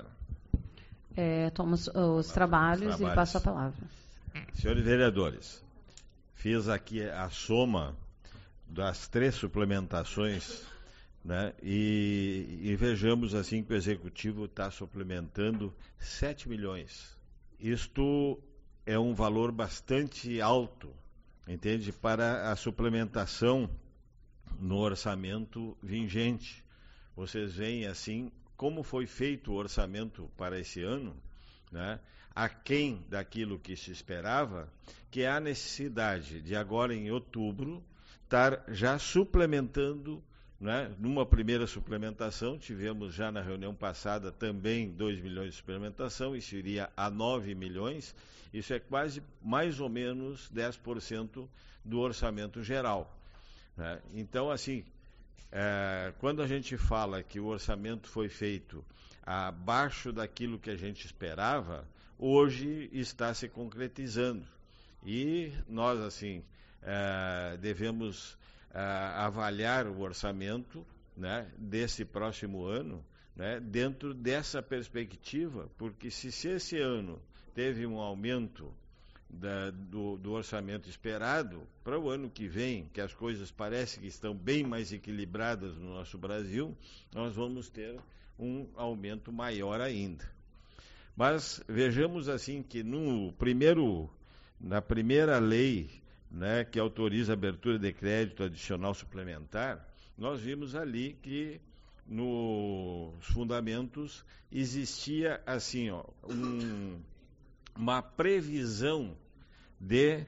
É, tomo os, os trabalhos, trabalhos e passo a palavra. Senhores vereadores, fiz aqui a soma das três suplementações, né, e, e vejamos assim que o Executivo está suplementando sete milhões. Isto é um valor bastante alto, entende, para a suplementação no orçamento vigente. Vocês veem assim como foi feito o orçamento para esse ano, né, aquém daquilo que se esperava, que há necessidade de agora em outubro estar já suplementando, né, numa primeira suplementação, tivemos já na reunião passada também dois milhões de suplementação, isso iria a nove milhões, isso é quase mais ou menos dez por cento do orçamento geral, né? Então, assim, é, quando a gente fala que o orçamento foi feito abaixo daquilo que a gente esperava, hoje está se concretizando. E nós, assim, é, devemos é, avaliar o orçamento, né, desse próximo ano, né, dentro dessa perspectiva, porque se, se esse ano teve um aumento da, do, do orçamento esperado, para o ano que vem, que as coisas parecem que estão bem mais equilibradas no nosso Brasil, nós vamos ter um aumento maior ainda. Mas vejamos assim que no primeiro, na primeira lei, né, que autoriza a abertura de crédito adicional suplementar, nós vimos ali que nos fundamentos existia assim, ó, um, uma previsão de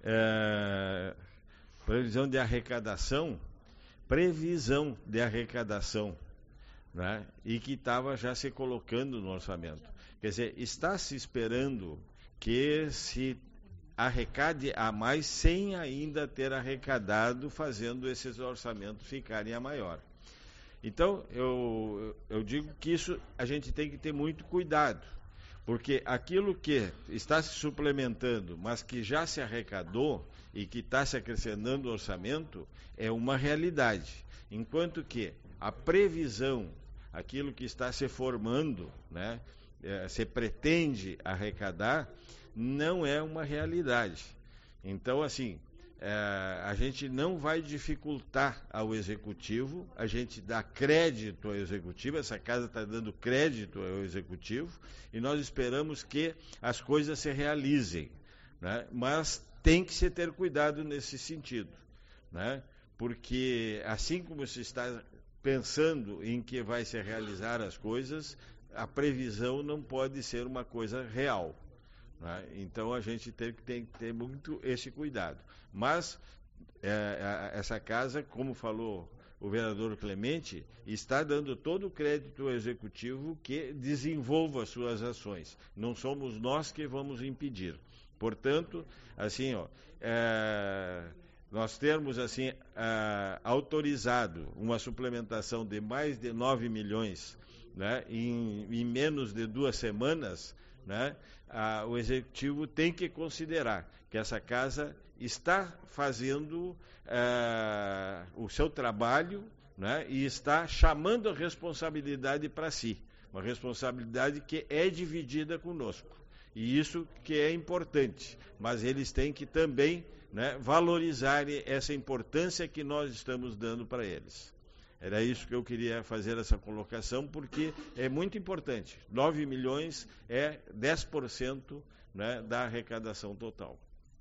eh, previsão de arrecadação, previsão de arrecadação, né, e que estava já se colocando no orçamento. Quer dizer, está se esperando que se arrecade a mais sem ainda ter arrecadado, fazendo esses orçamentos ficarem a maior. Então, eu, eu digo que isso a gente tem que ter muito cuidado, porque aquilo que está se suplementando, mas que já se arrecadou e que está se acrescentando o orçamento, é uma realidade. Enquanto que a previsão, aquilo que está se formando, né, é, se pretende arrecadar, não é uma realidade. Então, assim, é, a gente não vai dificultar ao Executivo, a gente dá crédito ao Executivo, essa casa está dando crédito ao Executivo, e nós esperamos que as coisas se realizem, né? Mas tem que se ter cuidado nesse sentido, né? Porque assim como se está pensando em que vai se realizar as coisas, a previsão não pode ser uma coisa real, né? Então a gente tem, tem que ter muito esse cuidado. Mas é, essa casa, como falou o vereador Clemente, está dando todo o crédito ao Executivo que desenvolva suas ações. Não somos nós que vamos impedir. Portanto, assim, ó, é, nós termos assim, é, autorizado uma suplementação de mais de nove milhões, né, em, em menos de duas semanas, né, a, o Executivo tem que considerar que essa casa está fazendo uh, o seu trabalho, né, e está chamando a responsabilidade para si, uma responsabilidade que é dividida conosco. E isso que é importante, mas eles têm que também, né, valorizar essa importância que nós estamos dando para eles. Era isso que eu queria fazer essa colocação, porque é muito importante. nove milhões é dez por cento, né, da arrecadação total.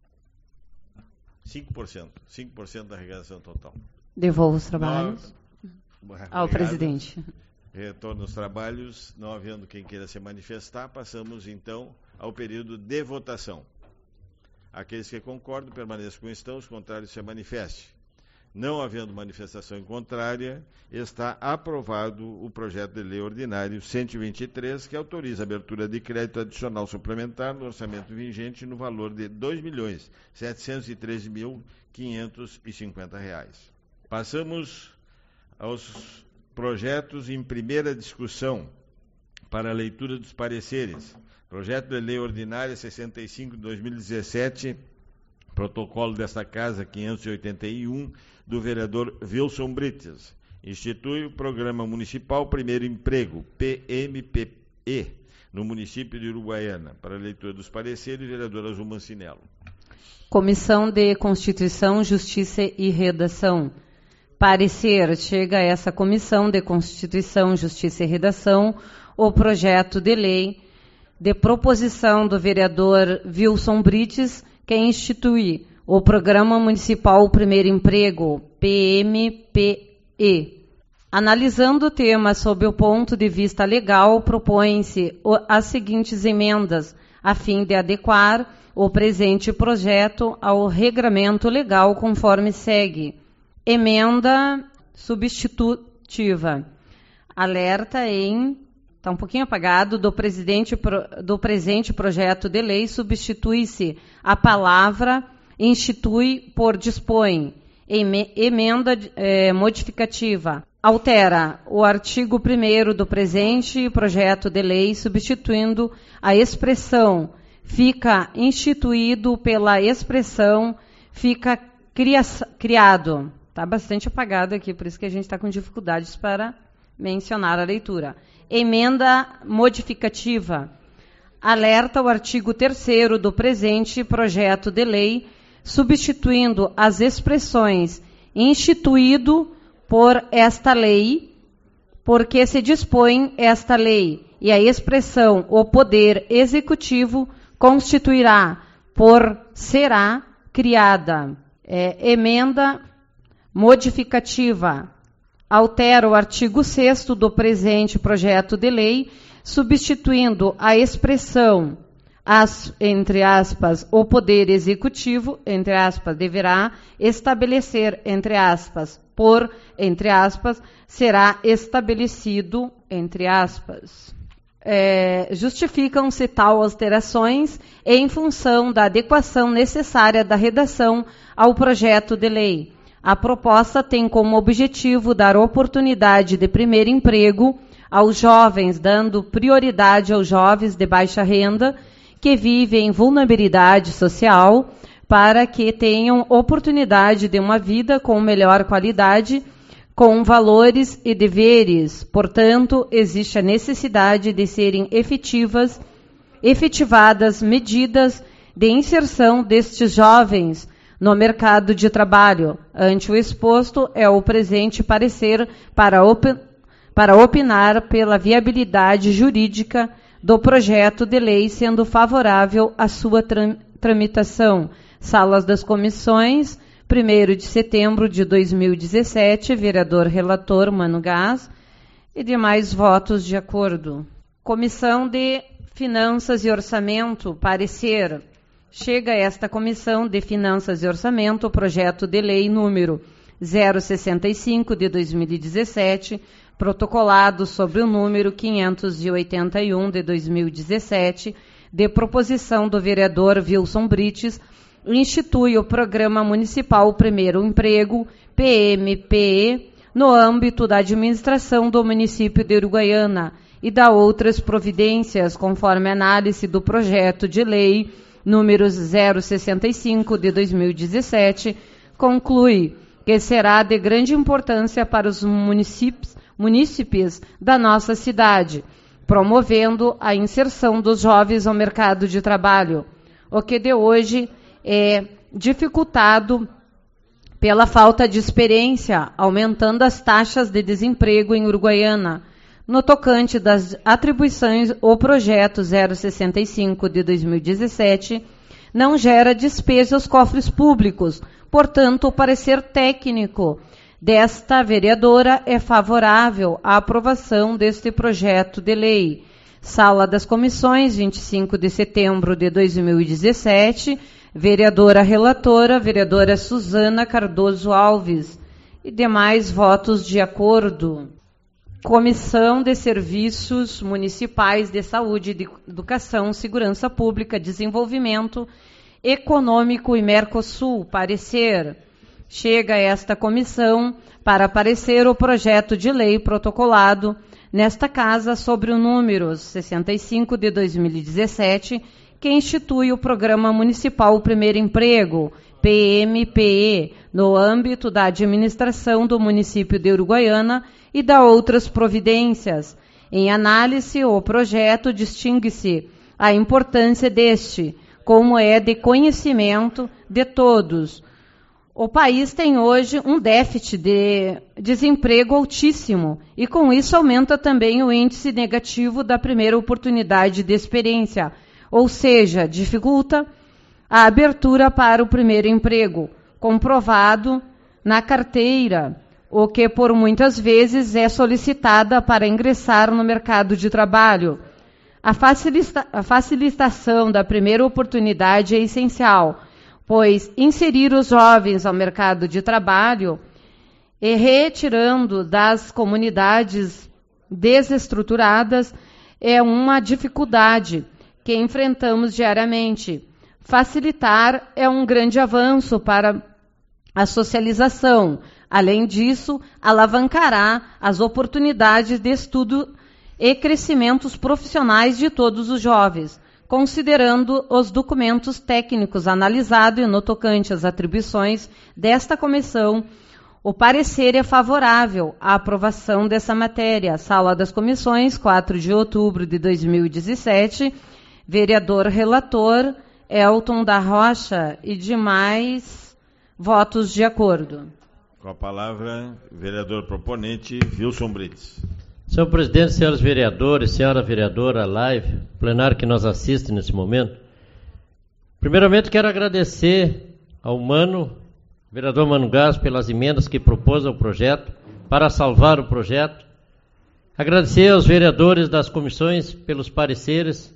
cinco por cento. cinco por cento da arrecadação total. Devolvo os trabalhos Nós, ao obrigado. Presidente. Retorno aos trabalhos, não havendo quem queira se manifestar, passamos então ao período de votação. Aqueles que concordam, permaneçam como estão, os contrários se manifestem. Não havendo manifestação em contrária, está aprovado o projeto de lei ordinário cento e vinte e três, que autoriza a abertura de crédito adicional suplementar no orçamento vigente no valor de dois milhões setecentos e treze mil quinhentos e cinquenta reais. Passamos aos projetos em primeira discussão para a leitura dos pareceres. Projeto de lei ordinária sessenta e cinco de dois mil e dezessete, protocolo desta Casa quinhentos e oitenta e um, do vereador Wilson Brites. Institui o Programa Municipal Primeiro Emprego, P M P E, no município de Uruguaiana. Para a leitura dos pareceres, vereador Azul Mancinello. Comissão de Constituição, Justiça e Redação. Parecer, chega a essa Comissão de Constituição, Justiça e Redação o projeto de lei de proposição do vereador Wilson Brites, que institui o Programa Municipal Primeiro Emprego, P M P E. Analisando o tema sob o ponto de vista legal, propõem-se as seguintes emendas, a fim de adequar o presente projeto ao regramento legal conforme segue. Emenda substitutiva. Alerta em... Está um pouquinho apagado. Do, presidente, do presente projeto de lei, substitui-se a palavra institui por dispõe. Emenda é, modificativa. Altera o artigo primeiro do presente projeto de lei, substituindo a expressão fica instituído pela expressão fica cria, criado. Está bastante apagado aqui, por isso que a gente está com dificuldades para mencionar a leitura. Emenda modificativa. Alerta o artigo terceiro do presente projeto de lei, substituindo as expressões instituído por esta lei, porque se dispõe esta lei, e a expressão o poder executivo constituirá por será criada. É, emenda modificativa. Altera o artigo sexto do presente projeto de lei, substituindo a expressão, as, entre aspas, o poder executivo, entre aspas, deverá estabelecer, entre aspas, por, entre aspas, será estabelecido, entre aspas. É, justificam-se tal alterações em função da adequação necessária da redação ao projeto de lei. A proposta tem como objetivo dar oportunidade de primeiro emprego aos jovens, dando prioridade aos jovens de baixa renda que vivem em vulnerabilidade social, para que tenham oportunidade de uma vida com melhor qualidade, com valores e deveres. Portanto, existe a necessidade de serem efetivas, efetivadas medidas de inserção destes jovens no mercado de trabalho. Ante o exposto, é o presente parecer para, op para opinar pela viabilidade jurídica do projeto de lei, sendo favorável à sua tram tramitação. Salas das comissões, primeiro de setembro de dois mil e dezessete, vereador relator Mano Gás, e demais votos de acordo. Comissão de Finanças e Orçamento, parecer. Chega a esta Comissão de Finanças e Orçamento o projeto de lei número zero sessenta e cinco de dois mil e dezessete, protocolado sobre o número quinhentos e oitenta e um de dois mil e dezessete, de proposição do vereador Wilson Brites, institui o Programa Municipal Primeiro Emprego, P M P E, no âmbito da administração do município de Uruguaiana e da outras providências, conforme análise do projeto de lei número zero sessenta e cinco de dois mil e dezessete, conclui que será de grande importância para os municípios, munícipes da nossa cidade, promovendo a inserção dos jovens ao mercado de trabalho, o que de hoje é dificultado pela falta de experiência, aumentando as taxas de desemprego em Uruguaiana. No tocante das atribuições, o projeto zero sessenta e cinco de dois mil e dezessete não gera despesa aos cofres públicos, portanto, o parecer técnico desta vereadora é favorável à aprovação deste projeto de lei. Sala das Comissões, vinte e cinco de setembro de dois mil e dezessete, vereadora relatora, vereadora Suzana Cardoso Alves, e demais votos de acordo. Comissão de Serviços Municipais de Saúde, de Educação, Segurança Pública, Desenvolvimento Econômico e Mercosul, parecer. Chega esta comissão para parecer o projeto de lei protocolado nesta Casa sobre o número sessenta e cinco de dois mil e dezessete, que institui o Programa Municipal Primeiro Emprego, P M P E, no âmbito da administração do município de Uruguaiana e da outras providências. Em análise, o projeto distingue-se a importância deste, como é de conhecimento de todos. O país tem hoje um déficit de desemprego altíssimo e, com isso, aumenta também o índice negativo da primeira oportunidade de experiência, ou seja, dificulta a abertura para o primeiro emprego, comprovado na carteira, o que por muitas vezes é solicitada para ingressar no mercado de trabalho. A, facilita- a facilitação da primeira oportunidade é essencial, pois inserir os jovens ao mercado de trabalho e retirando das comunidades desestruturadas é uma dificuldade que enfrentamos diariamente. Facilitar é um grande avanço para a socialização. Além disso, alavancará as oportunidades de estudo e crescimentos profissionais de todos os jovens, considerando os documentos técnicos analisados e no tocante às atribuições desta comissão. O parecer é favorável à aprovação dessa matéria. Sala das Comissões, quatro de outubro de dois mil e dezessete, vereador relator Elton da Rocha e demais votos de acordo. Com a palavra, vereador proponente Wilson Brites. Senhor presidente, senhores vereadores, senhora vereadora, live, plenário que nos assiste nesse momento. Primeiramente, quero agradecer ao Mano, vereador Mano Gás, pelas emendas que propôs ao projeto, para salvar o projeto. Agradecer aos vereadores das comissões pelos pareceres,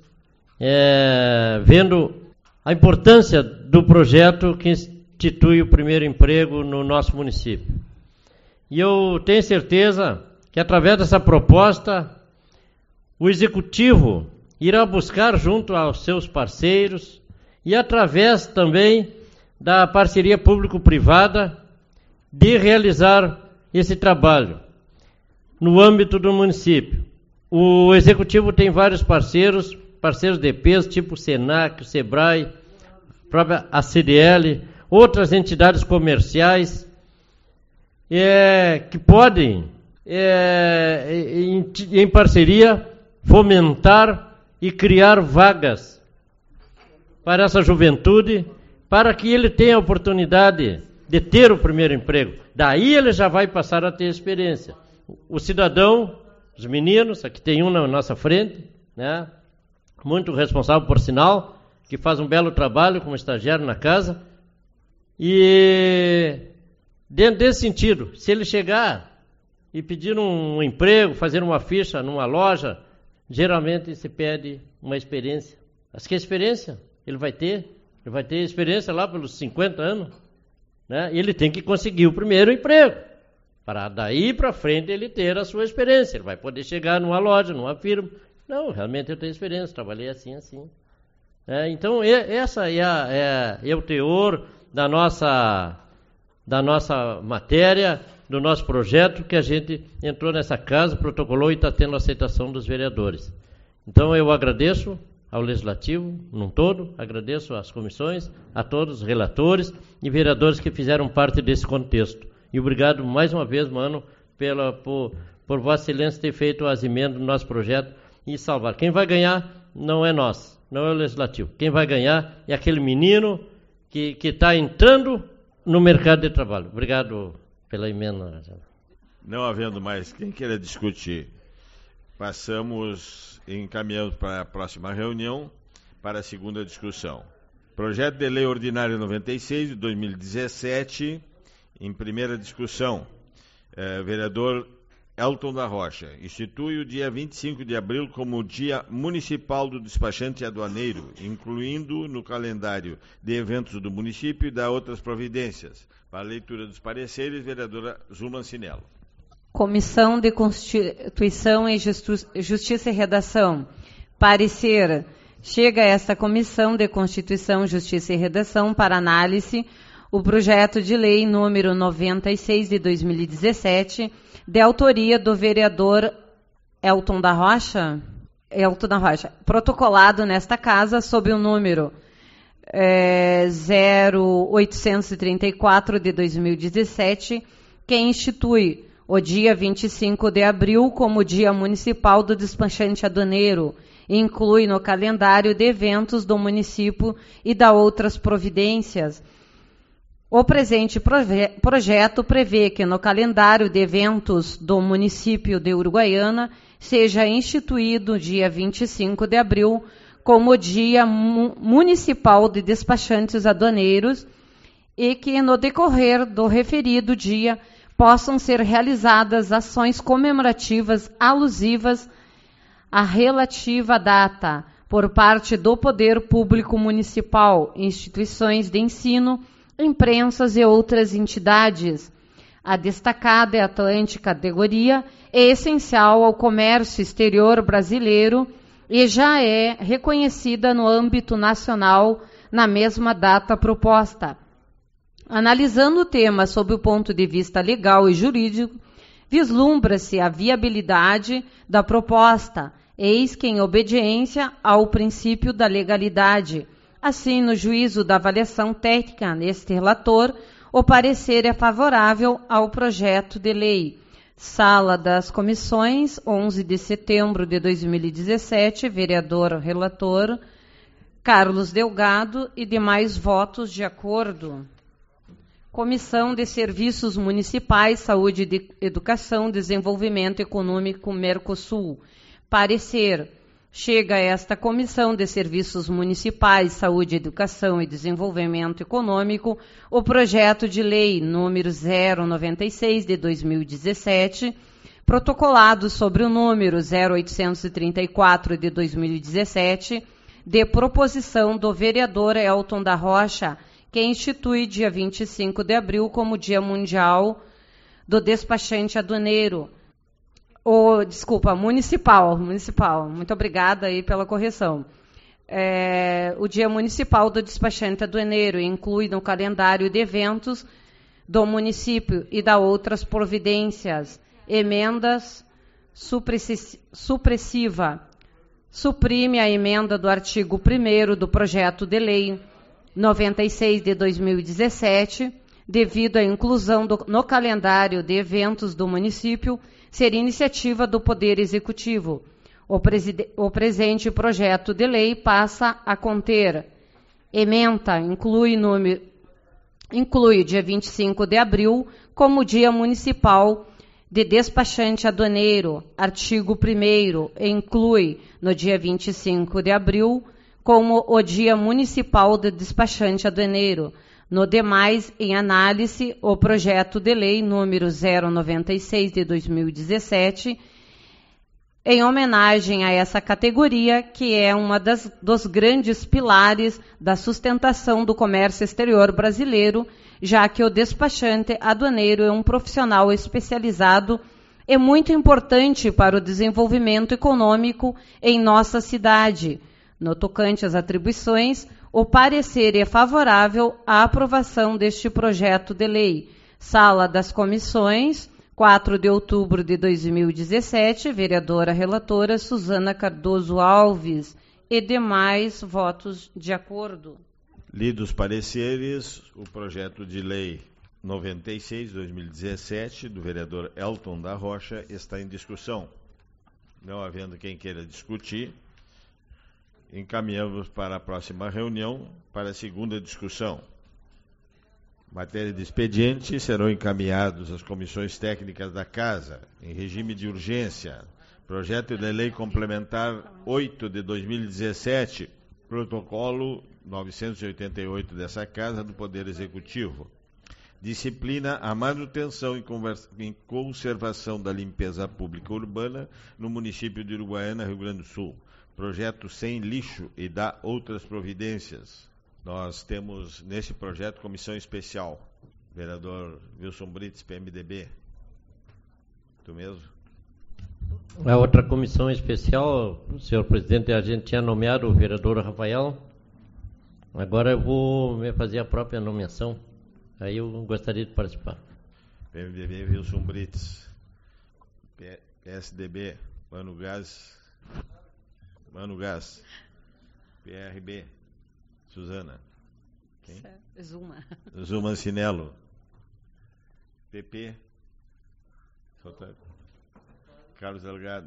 é, vendo a importância do projeto que institui o primeiro emprego no nosso município. E eu tenho certeza que através dessa proposta, o Executivo irá buscar junto aos seus parceiros e através também da parceria público-privada de realizar esse trabalho no âmbito do município. O Executivo tem vários parceiros, parceiros de peso, tipo o Senac, o Sebrae, a própria A C D L, outras entidades comerciais é, que podem, é, em, em parceria, fomentar e criar vagas para essa juventude, para que ele tenha a oportunidade de ter o primeiro emprego. Daí ele já vai passar a ter experiência. O cidadão, os meninos, aqui tem um na nossa frente, né, muito responsável por sinal, que faz um belo trabalho como estagiário na casa. E dentro desse sentido, se ele chegar e pedir um emprego, fazer uma ficha numa loja, geralmente se pede uma experiência. Mas que experiência ele vai ter? Ele vai ter experiência lá pelos cinquenta anos, né? E ele tem que conseguir o primeiro emprego, para daí para frente ele ter a sua experiência. Ele vai poder chegar numa loja, numa firma. Não, realmente eu tenho experiência, trabalhei assim, assim. É, então, essa é, a, é, é o teor da nossa, da nossa matéria, do nosso projeto, que a gente entrou nessa casa, protocolou e está tendo aceitação dos vereadores. Então, eu agradeço ao Legislativo, num todo, agradeço às comissões, a todos os relatores e vereadores que fizeram parte desse contexto. E obrigado mais uma vez, Mano, pela, por, por Vossa Excelência ter feito as emendas do nosso projeto e salvar. Quem vai ganhar não é nós, não é o Legislativo. Quem vai ganhar é aquele menino que está entrando no mercado de trabalho. Obrigado pela emenda. Não havendo mais quem queira discutir, passamos, encaminhamos para a próxima reunião, para a segunda discussão. Projeto de Lei Ordinária noventa e seis de dois mil e dezessete, em primeira discussão. É, vereador Elton da Rocha, institui o dia vinte e cinco de abril como o Dia Municipal do Despachante Aduaneiro, incluindo no calendário de eventos do município e da outras providências. Para a leitura dos pareceres, vereadora Zulma Cinello. Comissão de Constituição e Justiça e Redação. Parecer. Chega a esta Comissão de Constituição, Justiça e Redação para análise o projeto de lei número noventa e seis de dois mil e dezessete, de autoria do vereador Elton da Rocha, Elton da Rocha, protocolado nesta casa sob o número é, zero oitocentos e trinta e quatro de dois mil e dezessete, que institui o dia vinte e cinco de abril como Dia Municipal do Despachante Aduaneiro, inclui no calendário de eventos do município e da outras providências. O presente proje- projeto prevê que no calendário de eventos do município de Uruguaiana seja instituído dia vinte e cinco de abril como Dia Mu- Municipal de Despachantes Aduaneiros e que no decorrer do referido dia possam ser realizadas ações comemorativas alusivas à relativa data por parte do Poder Público Municipal, instituições de ensino, imprensas e outras entidades. A destacada e atuante categoria é essencial ao comércio exterior brasileiro e já é reconhecida no âmbito nacional na mesma data proposta. Analisando o tema sob o ponto de vista legal e jurídico, vislumbra-se a viabilidade da proposta, eis que em obediência ao princípio da legalidade. Assim, no juízo da avaliação técnica neste relator, o parecer é favorável ao projeto de lei. Sala das Comissões, onze de setembro de dois mil e dezessete, vereador relator Carlos Delgado e demais votos de acordo. Comissão de Serviços Municipais, Saúde e Educação, Desenvolvimento Econômico, Mercosul. Parecer. Chega a esta Comissão de Serviços Municipais, Saúde, Educação e Desenvolvimento Econômico o projeto de lei número zero noventa e seis de dois mil e dezessete, protocolado sobre o número zero oitocentos e trinta e quatro de dois mil e dezessete, de proposição do vereador Elton da Rocha, que institui dia vinte e cinco de abril como Dia Mundial do Despachante Aduaneiro. O, desculpa, municipal, municipal. Muito obrigada aí pela correção. É, o Dia Municipal do Despachante Aduaneiro inclui no calendário de eventos do município e da outras providências. Emendas supressi- supressiva. Suprime a emenda do artigo primeiro do projeto de lei noventa e seis de dois mil e dezessete, devido à inclusão do, no calendário de eventos do município, ser iniciativa do Poder Executivo. O, preside, o presente projeto de lei passa a conter ementa, inclui, número, inclui o dia vinte e cinco de abril como Dia Municipal de Despachante Aduaneiro, artigo primeiro, inclui no dia vinte e cinco de abril como o Dia Municipal de Despachante Aduaneiro. No demais, em análise, o projeto de lei número zero noventa e seis de dois mil e dezessete, em homenagem a essa categoria, que é uma das, dos grandes pilares da sustentação do comércio exterior brasileiro, já que o despachante aduaneiro é um profissional especializado e muito importante para o desenvolvimento econômico em nossa cidade. No tocante às atribuições, o parecer é favorável à aprovação deste projeto de lei. Sala das Comissões, quatro de outubro de dois mil e dezessete, vereadora relatora Suzana Cardoso Alves e demais votos de acordo. Lidos pareceres, o projeto de lei noventa e seis de dois mil e dezessete, do vereador Elton da Rocha, está em discussão. Não havendo quem queira discutir, encaminhamos para a próxima reunião, para a segunda discussão. Matéria de expediente serão encaminhados às comissões técnicas da Casa, em regime de urgência. Projeto de Lei Complementar oito de dois mil e dezessete, Protocolo novecentos e oitenta e oito dessa Casa do Poder Executivo. Disciplina a manutenção e conservação da limpeza pública urbana no município de Uruguaiana, Rio Grande do Sul. Projeto sem lixo e dá outras providências. Nós temos nesse projeto comissão especial. Vereador Wilson Brits, P M D B. Tu mesmo? A outra comissão especial, senhor presidente, a gente tinha nomeado o vereador Rafael. Agora eu vou fazer a própria nomeação. Aí eu gostaria de participar. P M D B, Wilson Brits. P S D B, Mano Gás. Mano Gás. P R B, Suzana. Quem? Zuma. Zuma Cinelo. P P, Carlos Delgado.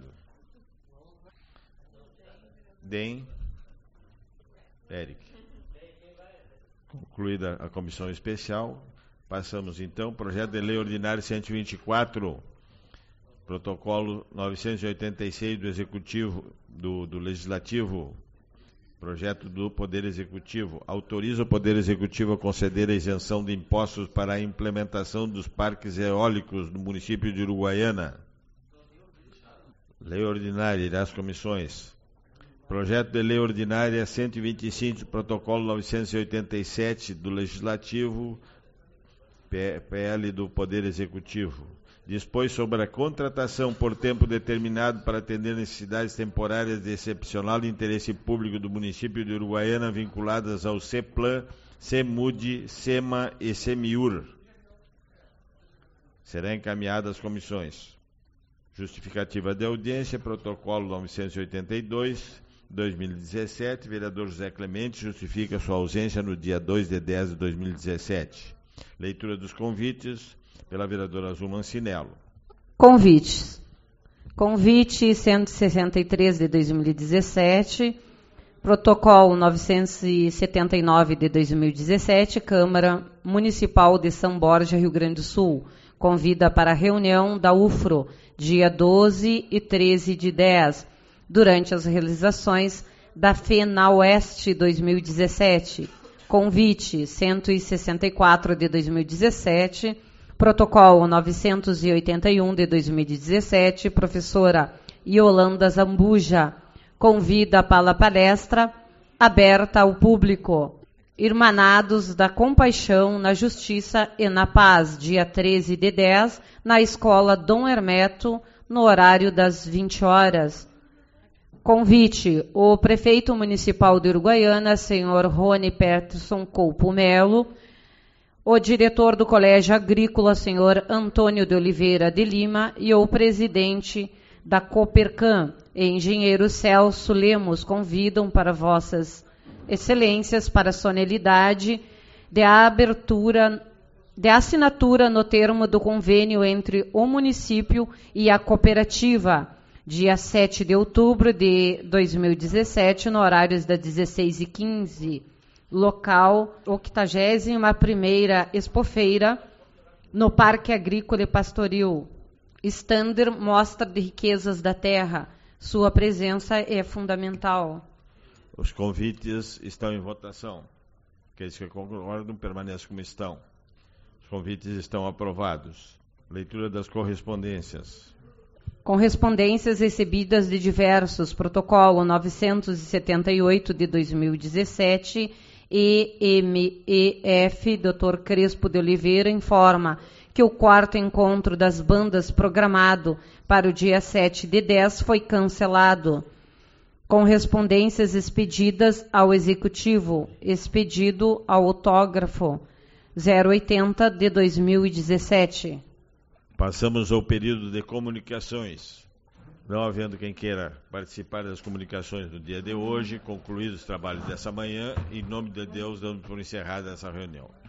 DEM, Eric. Concluída a comissão especial, passamos então ao projeto de lei ordinário cento e vinte e quatro, protocolo novecentos e oitenta e seis do Executivo, do, do Legislativo, projeto do Poder Executivo, autoriza o Poder Executivo a conceder a isenção de impostos para a implementação dos parques eólicos no município de Uruguaiana. Lei ordinária, irá às comissões. Projeto de Lei Ordinária cento e vinte e cinco, Protocolo novecentos e oitenta e sete do Legislativo, P L do Poder Executivo. Dispõe sobre a contratação por tempo determinado para atender necessidades temporárias de excepcional interesse público do município de Uruguaiana vinculadas ao CEPLAN, CEMUD, SEMA e SEMIUR. Será encaminhada às comissões. Justificativa de audiência, Protocolo novecentos e oitenta e dois, dois mil e dezessete, vereador José Clemente justifica sua ausência no dia dois de dez de dois mil e dezessete. Leitura dos convites pela vereadora Zuma Cinelo. Convites. Convite cento e sessenta e três de dois mil e dezessete, Protocolo novecentos e setenta e nove de dois mil e dezessete, Câmara Municipal de São Borja, Rio Grande do Sul. Convida para a reunião da U F R O, dia doze e treze de dez, durante as realizações da FENAOeste dois mil e dezessete. Convite cento e sessenta e quatro de dois mil e dezessete, Protocolo novecentos e oitenta e um de dois mil e dezessete, professora Yolanda Zambuja, convida para a palestra aberta ao público. Irmanados da Compaixão na Justiça e na Paz, dia treze de dez, na Escola Dom Hermeto, no horário das vinte horas. Convite, o prefeito municipal de Uruguaiana, senhor Rony Peterson Coupo Melo, o diretor do Colégio Agrícola, senhor Antônio de Oliveira de Lima, e o presidente da Copercam, engenheiro Celso Lemos, convidam para vossas excelências para a solenidade de abertura, de assinatura no termo do convênio entre o município e a cooperativa, dia sete de outubro de dois mil e dezessete, no horário das dezesseis e quinze. Local, octagésima primeira Expofeira, no Parque Agrícola e Pastoril. Stander, mostra de riquezas da terra. Sua presença é fundamental. Os convites estão em votação. Aqueles que concordam permanecem como estão. Os convites estão aprovados. Leitura das correspondências. Correspondências recebidas de diversos. Protocolo novecentos e setenta e oito de dois mil e dezessete, E M E F, doutor Crespo de Oliveira, informa que o quarto encontro das bandas programado para o dia sete de dez foi cancelado. Correspondências expedidas ao Executivo, expedido ao autógrafo zero oitenta de dois mil e dezessete. Passamos ao período de comunicações. Não havendo quem queira participar das comunicações do dia de hoje, concluídos os trabalhos dessa manhã, em nome de Deus, damos por encerrada essa reunião.